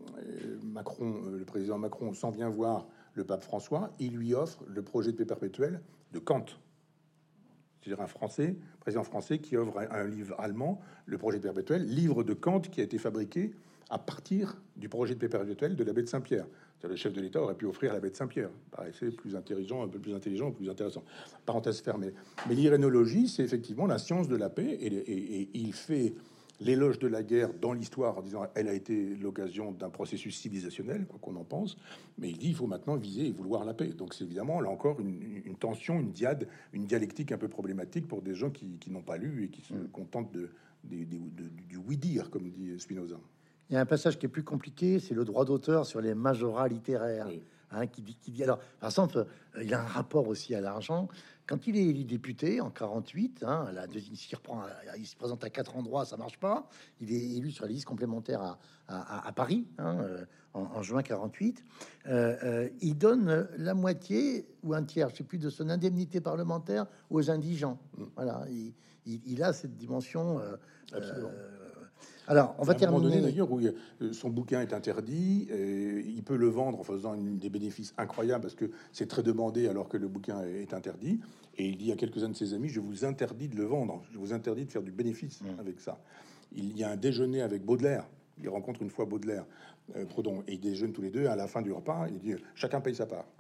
Macron, euh, le président Macron s'en vient voir le pape François, il lui offre le projet de paix perpétuelle de Kant. C'est-à-dire un Français, président français, qui offre un, un livre allemand, le projet de paix perpétuelle, livre de Kant qui a été fabriqué à partir du projet de paix perpétuelle de l'abbé de Saint-Pierre. Le chef de l'État aurait pu offrir l'abbé de Saint-Pierre. Paraissait plus intelligent, un peu plus intelligent, plus intéressant. Parenthèse fermée. Mais l'irénologie, c'est effectivement la science de la paix, et, et, et il fait l'éloge de la guerre dans l'histoire en disant elle a été l'occasion d'un processus civilisationnel, quoi qu'on en pense, mais il dit il faut maintenant viser et vouloir la paix. Donc c'est évidemment là encore une, une tension, une diade, une dialectique un peu problématique pour des gens qui, qui n'ont pas lu et qui se mmh. contentent de, de, de, de, du oui-dire, comme dit Spinoza. Il y a un passage qui est plus compliqué, c'est le droit d'auteur sur les majorats littéraires. Oui. Hein, qui dit, qui dit alors, par exemple, euh, il a un rapport aussi à l'argent. Quand il est élu député en quarante-huit, hein, la deuxième, il, reprend, il se présente à quatre endroits, ça marche pas. Il est élu sur la liste complémentaire à, à, à Paris hein, euh, en, en juin quarante-huit. Euh, euh, il donne la moitié ou un tiers, je sais plus, de son indemnité parlementaire aux indigents. Mmh. Voilà, il, il, il a cette dimension. Euh, Absolument. Euh, Alors, on va terminer. D'ailleurs, où son bouquin est interdit, et il peut le vendre en faisant une, des bénéfices incroyables parce que c'est très demandé alors que le bouquin est interdit. Et il dit à quelques-uns de ses amis je vous interdis de le vendre, je vous interdis de faire du bénéfice mmh. avec ça. Il y a un déjeuner avec Baudelaire. Il rencontre une fois Baudelaire, euh, Proudhon, et ils déjeunent tous les deux. À la fin du repas, il dit chacun paye sa part.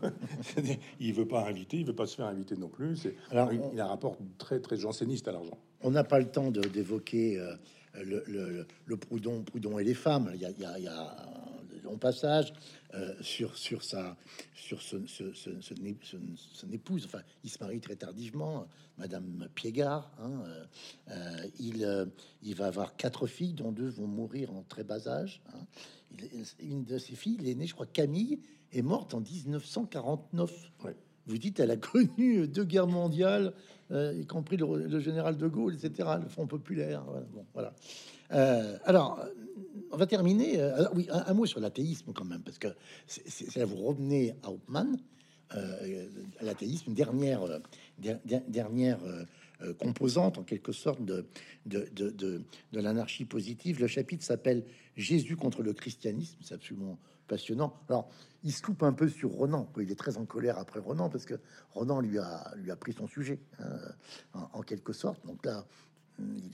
Il veut pas inviter, il veut pas se faire inviter non plus. C'est, Alors, il, on, il a un rapport très très janséniste à l'argent. On n'a pas le temps de, d'évoquer euh, le, le, le Proudhon, Proudhon et les femmes. Il y a, il y a, il y a un long passage euh, sur sur sa sur ce, ce, ce, ce, son épouse. Enfin, il se marie très tardivement, Madame Piégard. Hein, euh, il euh, il va avoir quatre filles, dont deux vont mourir en très bas âge. Hein. Il, une de ses filles, l'aînée, je crois, Camille, est morte en dix-neuf cent quarante-neuf. Ouais. Vous dites, elle a connu deux guerres mondiales, euh, y compris le, le général de Gaulle, et cetera, le Front populaire. Voilà. Bon, voilà. Euh, alors, on va terminer. Euh, oui, un, un mot sur l'athéisme quand même, parce que c'est, c'est, c'est là vous revenez à Hauptmann, euh, l'athéisme, dernière, euh, der, dernière euh, composante en quelque sorte de, de, de, de, de l'anarchie positive. Le chapitre s'appelle Jésus contre le christianisme. C'est absolument passionnant. Alors, il se loupe un peu sur Renan. Il est très en colère après Renan parce que Renan lui a, lui a pris son sujet, hein, en, en quelque sorte. Donc là, il est,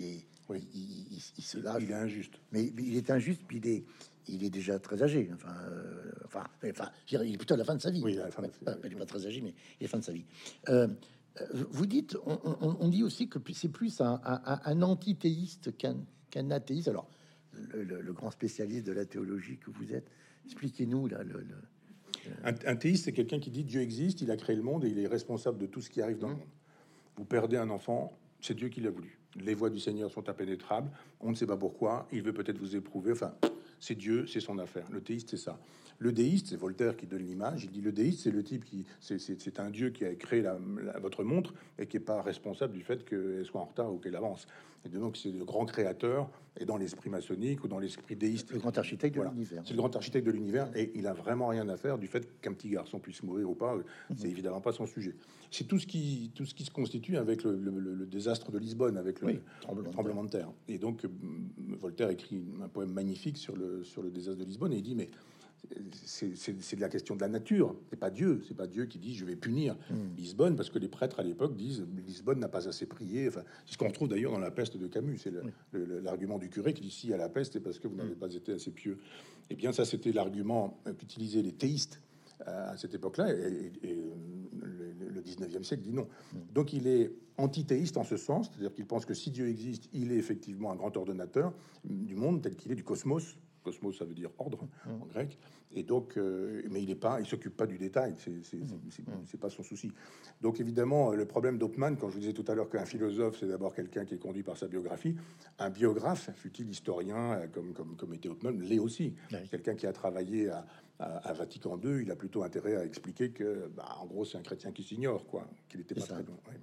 Oui. il, il- il- il se lâche. Il est injuste. Mais, mais il est injuste, puis il est, il est déjà très âgé. Enfin, euh, enfin, enfin, je dirais, il est plutôt à la fin de sa vie. Oui, à la fin de- Ouais, pas- il est pas très âgé, mais il est à la fin de sa vie. Euh, euh, vous dites, on, on- on dit aussi que c'est plus un, un, un antithéiste qu'un qu'un athéiste. Alors, le, le- le grand spécialiste de la théologie que vous êtes, expliquez-nous là. Le, le- Un, un théiste, c'est quelqu'un qui dit Dieu existe, il a créé le monde et il est responsable de tout ce qui arrive dans le monde. Vous perdez un enfant, c'est Dieu qui l'a voulu. Les voies du Seigneur sont impénétrables, on ne sait pas pourquoi, il veut peut-être vous éprouver, enfin, c'est Dieu, c'est son affaire. Le théiste, c'est ça. Le déiste, c'est Voltaire qui donne l'image, il dit le déiste, c'est le type qui, c'est, c'est, c'est un Dieu qui a créé la, la- votre montre et qui n'est pas responsable du fait qu'elle soit en retard ou qu'elle avance. Et donc, c'est le grand créateur, et dans l'esprit maçonnique ou dans l'esprit déiste. le grand architecte de Voilà. l'univers. C'est le grand architecte de l'univers et il a vraiment rien à faire du fait qu'un petit garçon puisse mourir ou pas. C'est évidemment pas son sujet. C'est tout ce qui tout ce qui se constitue avec le, le- le- le désastre de Lisbonne, avec le Oui, tremblement de tremblement de terre. Et donc euh, Voltaire écrit un poème magnifique sur le sur le désastre de Lisbonne et il dit mais c'est c'est- c'est de la question de la nature. C'est pas Dieu. C'est pas Dieu qui dit je vais punir Lisbonne parce que les prêtres à l'époque disent Lisbonne n'a pas assez prié. Enfin, c'est ce qu'on retrouve d'ailleurs dans la peste de Camus. C'est le- le- le- l'argument du curé qui dit si à la peste c'est parce que vous n'avez pas été assez pieux. Eh bien, ça c'était l'argument euh, qu'utilisaient les théistes euh, à cette époque-là. Et, et- et, euh, le, le dix-neuvième siècle dit non. Donc il est antithéiste en ce sens, c'est-à-dire qu'il pense que si Dieu existe, il est effectivement un grand ordonnateur du monde tel qu'il est, du cosmos. Cosmos, ça veut dire ordre en grec. Et donc, euh, mais il est pas, il s'occupe pas du détail. C'est c'est- c'est- c'est- c'est pas son souci. Donc évidemment, le problème d'Hopman, quand je vous disais tout à l'heure qu'un philosophe, c'est d'abord quelqu'un qui est conduit par sa biographie. Un biographe, fut-il historien, euh, comme comme comme était Hopman, l'est aussi. Oui. Quelqu'un qui a travaillé à, à- à Vatican deux, il a plutôt intérêt à expliquer que, bah, en gros, c'est un chrétien qui s'ignore, quoi, qu'il était pas ça. très bon. Ouais.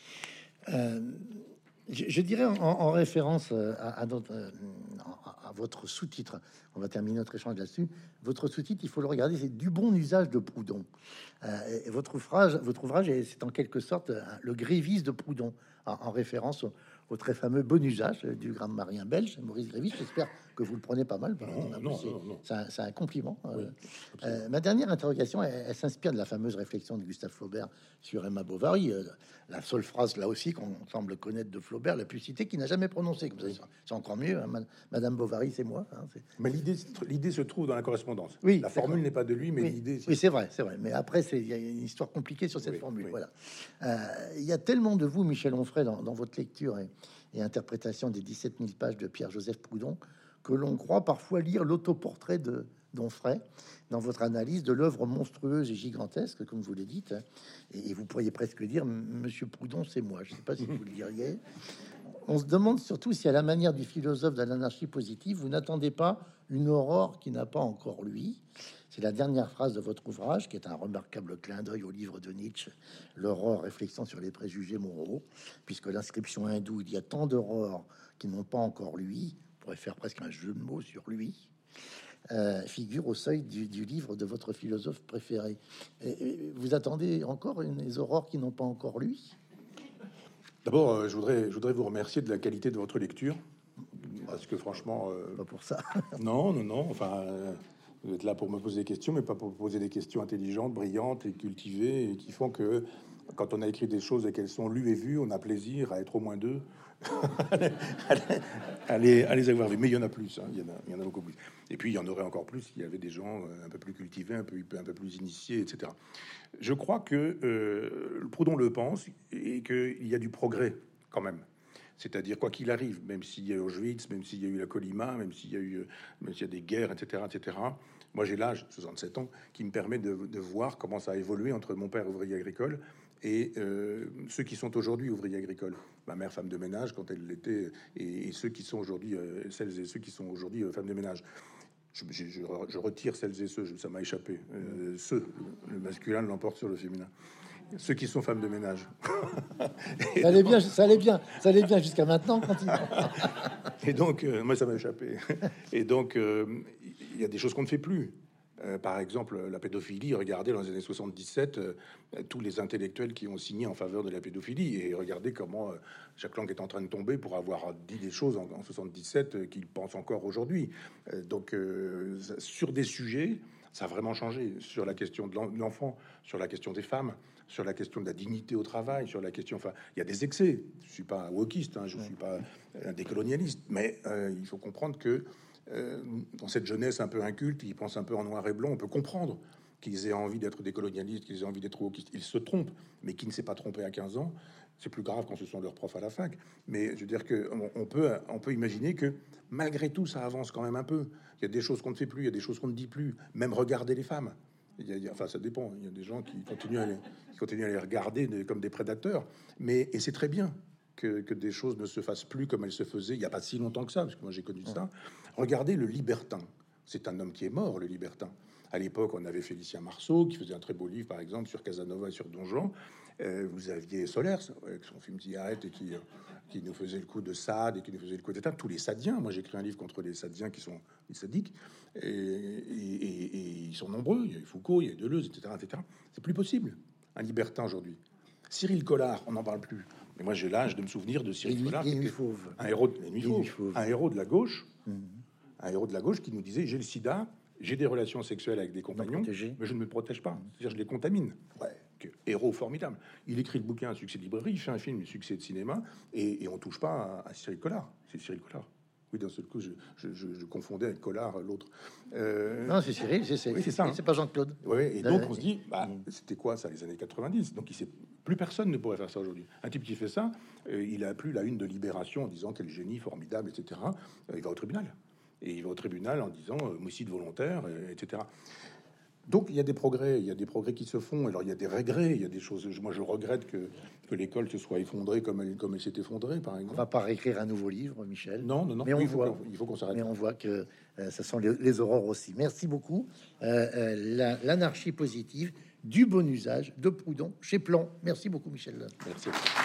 Euh, je, je dirais en, en référence euh, à, à notre, euh, à- à votre sous-titre, on va terminer notre échange là-dessus. Votre sous-titre, il faut le regarder, c'est du bon usage de Proudhon. Euh, et votre ouvrage, votre ouvrage, est- c'est en quelque sorte euh, le Grévis de Proudhon, en, en référence au, au très fameux bon usage du grammairien belge Maurice Grévis. J'espère que vous le prenez pas mal. Non, non, C'est- non, non. c'est un, c'est un compliment. Euh, Oui, euh, ma dernière interrogation, elle, elle s'inspire de la fameuse réflexion de Gustave Flaubert sur Emma Bovary. Euh, la seule phrase, là aussi, qu'on semble connaître de Flaubert, la plus citée, qui n'a jamais prononcée. Comme ça, c'est encore mieux. Hein, Ma- Madame Bovary, c'est moi. Hein, c'est- Mais l'idée, l'idée se trouve dans la correspondance. Oui, la d'accord. formule n'est pas de lui, mais Oui, l'idée. oui, c'est vrai, c'est vrai. Mais après, c'est il y a une histoire compliquée sur cette Oui, formule. oui. Voilà. Euh, Il y a tellement de vous, Michel Onfray, dans, dans votre lecture et, et interprétation des dix-sept mille pages de Pierre-Joseph Proudhon, que l'on croit parfois lire l'autoportrait de d'Onfray dans votre analyse de l'œuvre monstrueuse et gigantesque, comme vous le dites. Hein. Et, et vous pourriez presque dire, Monsieur Proudhon, c'est moi. Je ne sais pas si vous le diriez. On se demande surtout si, à la manière du philosophe de l'anarchie positive, vous n'attendez pas une aurore qui n'a pas encore lui. C'est la dernière phrase de votre ouvrage, qui est un remarquable clin d'œil au livre de Nietzsche, L'aurore, réflexion sur les préjugés moraux, puisque l'inscription hindoue, il y a tant d'aurores qui n'ont pas encore lui, on pourrait faire presque un jeu de mots sur lui, euh, figure au seuil du, du livre de votre philosophe préféré. Et- et vous attendez encore une des aurores qui n'ont pas encore lui? D'abord, euh, je voudrais, je voudrais vous remercier de la qualité de votre lecture, parce que franchement, euh, Pas pour ça. non, non, non. Enfin, euh, vous êtes là pour me poser des questions, mais pas pour poser des questions intelligentes, brillantes et cultivées, et qui font que quand on a écrit des choses et qu'elles sont lues et vues, on a plaisir à être au moins deux, à, les, à les avoir vues. Mais il y en a plus, hein, il, y en a, il y en a beaucoup plus. Et puis il y en aurait encore plus s'il y avait des gens euh, un peu plus cultivés, un peu, un peu plus initiés, et cetera. Je crois que euh, Proudhon le pense et qu'il y a du progrès quand même. C'est-à-dire, quoi qu'il arrive, même s'il y a Auschwitz, même s'il y a eu la Colima, même s'il y a eu, même s'il y a des guerres, et cetera, et cetera. Moi, j'ai l'âge, soixante-sept ans, qui me permet de, de voir comment ça a évolué entre mon père ouvrier agricole et euh, ceux qui sont aujourd'hui ouvriers agricoles. Ma mère femme de ménage quand elle l'était, et, et ceux qui sont aujourd'hui, euh, celles et ceux qui sont aujourd'hui euh, femmes de ménage. Je, je, je, je retire celles et ceux, ça m'a échappé. Euh, ceux, le masculin l'emporte sur le féminin. Ceux qui sont femmes de ménage. Ça allait bien, ça allait bien, ça allait bien jusqu'à maintenant. Continue. Et donc, euh, moi, ça m'a échappé. Et donc, euh, il y a des choses qu'on ne fait plus. Euh, par exemple, la pédophilie. Regardez dans les années soixante-dix-sept euh, tous les intellectuels qui ont signé en faveur de la pédophilie. Et regardez comment euh, Jacques Lang est en train de tomber pour avoir dit des choses en, en soixante-dix-sept euh, qu'il pense encore aujourd'hui. Euh, donc, euh, sur des sujets, Ça a vraiment changé sur la question de l'enfant, sur la question des femmes, sur la question de la dignité au travail, sur la question... Enfin, il y a des excès. Je suis pas un wokiste, hein, je suis pas un décolonialiste, mais euh, il faut comprendre que euh, dans cette jeunesse un peu inculte, ils pensent un peu en noir et blanc, on peut comprendre qu'ils aient envie d'être décolonialistes, qu'ils aient envie d'être wokistes. Ils se trompent, mais qui ne s'est pas trompé à quinze ans, c'est plus grave quand ce sont leurs profs à la fac. Mais je veux dire que on, on peut, on peut imaginer que malgré tout, ça avance quand même un peu. Il y a des choses qu'on ne fait plus, il y a des choses qu'on ne dit plus. Même regarder les femmes. Il y a, il y a, enfin, ça dépend. Il y a des gens qui continuent à les, qui continuent à les regarder de, comme des prédateurs. Mais et c'est très bien que, que des choses ne se fassent plus comme elles se faisaient il n'y a pas si longtemps que ça, parce que moi j'ai connu ça. Regardez le libertin. C'est un homme qui est mort, le libertin. À l'époque, on avait Félicien Marceau qui faisait un très beau livre, par exemple, sur Casanova et sur Don Juan. Euh, vous aviez Solers, avec son film Cigarette, et qui, euh, qui nous faisait le coup de Sade et qui nous faisait le coup d'état. Tous les Sadiens. Moi, j'ai écrit un livre contre les Sadiens qui sont les sadiques. Et, et, et, et ils sont nombreux. Il y a eu Foucault, il y a eu Deleuze, et cetera, et cetera. C'est plus possible, un libertin aujourd'hui. Cyril Collard, on n'en parle plus. Mais moi, j'ai l'âge de me souvenir de Cyril nuit, Collard, les nuits fauves. un héros de, les nuits Les nuits fauves. fauves. Un héros de la gauche. Mmh. Un héros de la gauche qui nous disait: j'ai le sida, j'ai des relations sexuelles avec des compagnons, protégé. mais je ne me protège pas. C'est-à-dire, je les contamine. Ouais, que héros formidable. Il écrit le bouquin, un succès de librairie, il fait un film, un succès de cinéma, et, et on touche pas à, à Cyril Collard. C'est Cyril Collard. Oui, d'un seul coup, je, je, je, je confondais avec Collard, l'autre. Euh... Non, c'est Cyril, c'est oui, ça. C'est pas Jean-Claude. Oui, et donc on se dit, bah, mmh. c'était quoi ça, les années quatre-vingt-dix? Donc il sait, plus personne ne pourrait faire ça aujourd'hui. Un type qui fait ça, euh, il a plus la une de Libération en disant quel génie formidable, et cetera. Euh, il va au tribunal. Et il va au tribunal en disant euh, homicide volontaire, euh, et cetera. Donc il y a des progrès, il y a des progrès qui se font. Alors il y a des regrets, il y a des choses. Moi je regrette que, que l'école se soit effondrée comme elle, comme elle s'est effondrée, par exemple. On va pas réécrire un nouveau livre, Michel. Non, non, non. Mais on oui, voit, il faut qu'on s'arrête. Mais on voit que euh, ça sent les, les aurores aussi. Merci beaucoup. Euh, euh, l'anarchie positive, du bon usage de Proudhon chez Plon. Merci beaucoup, Michel. Merci.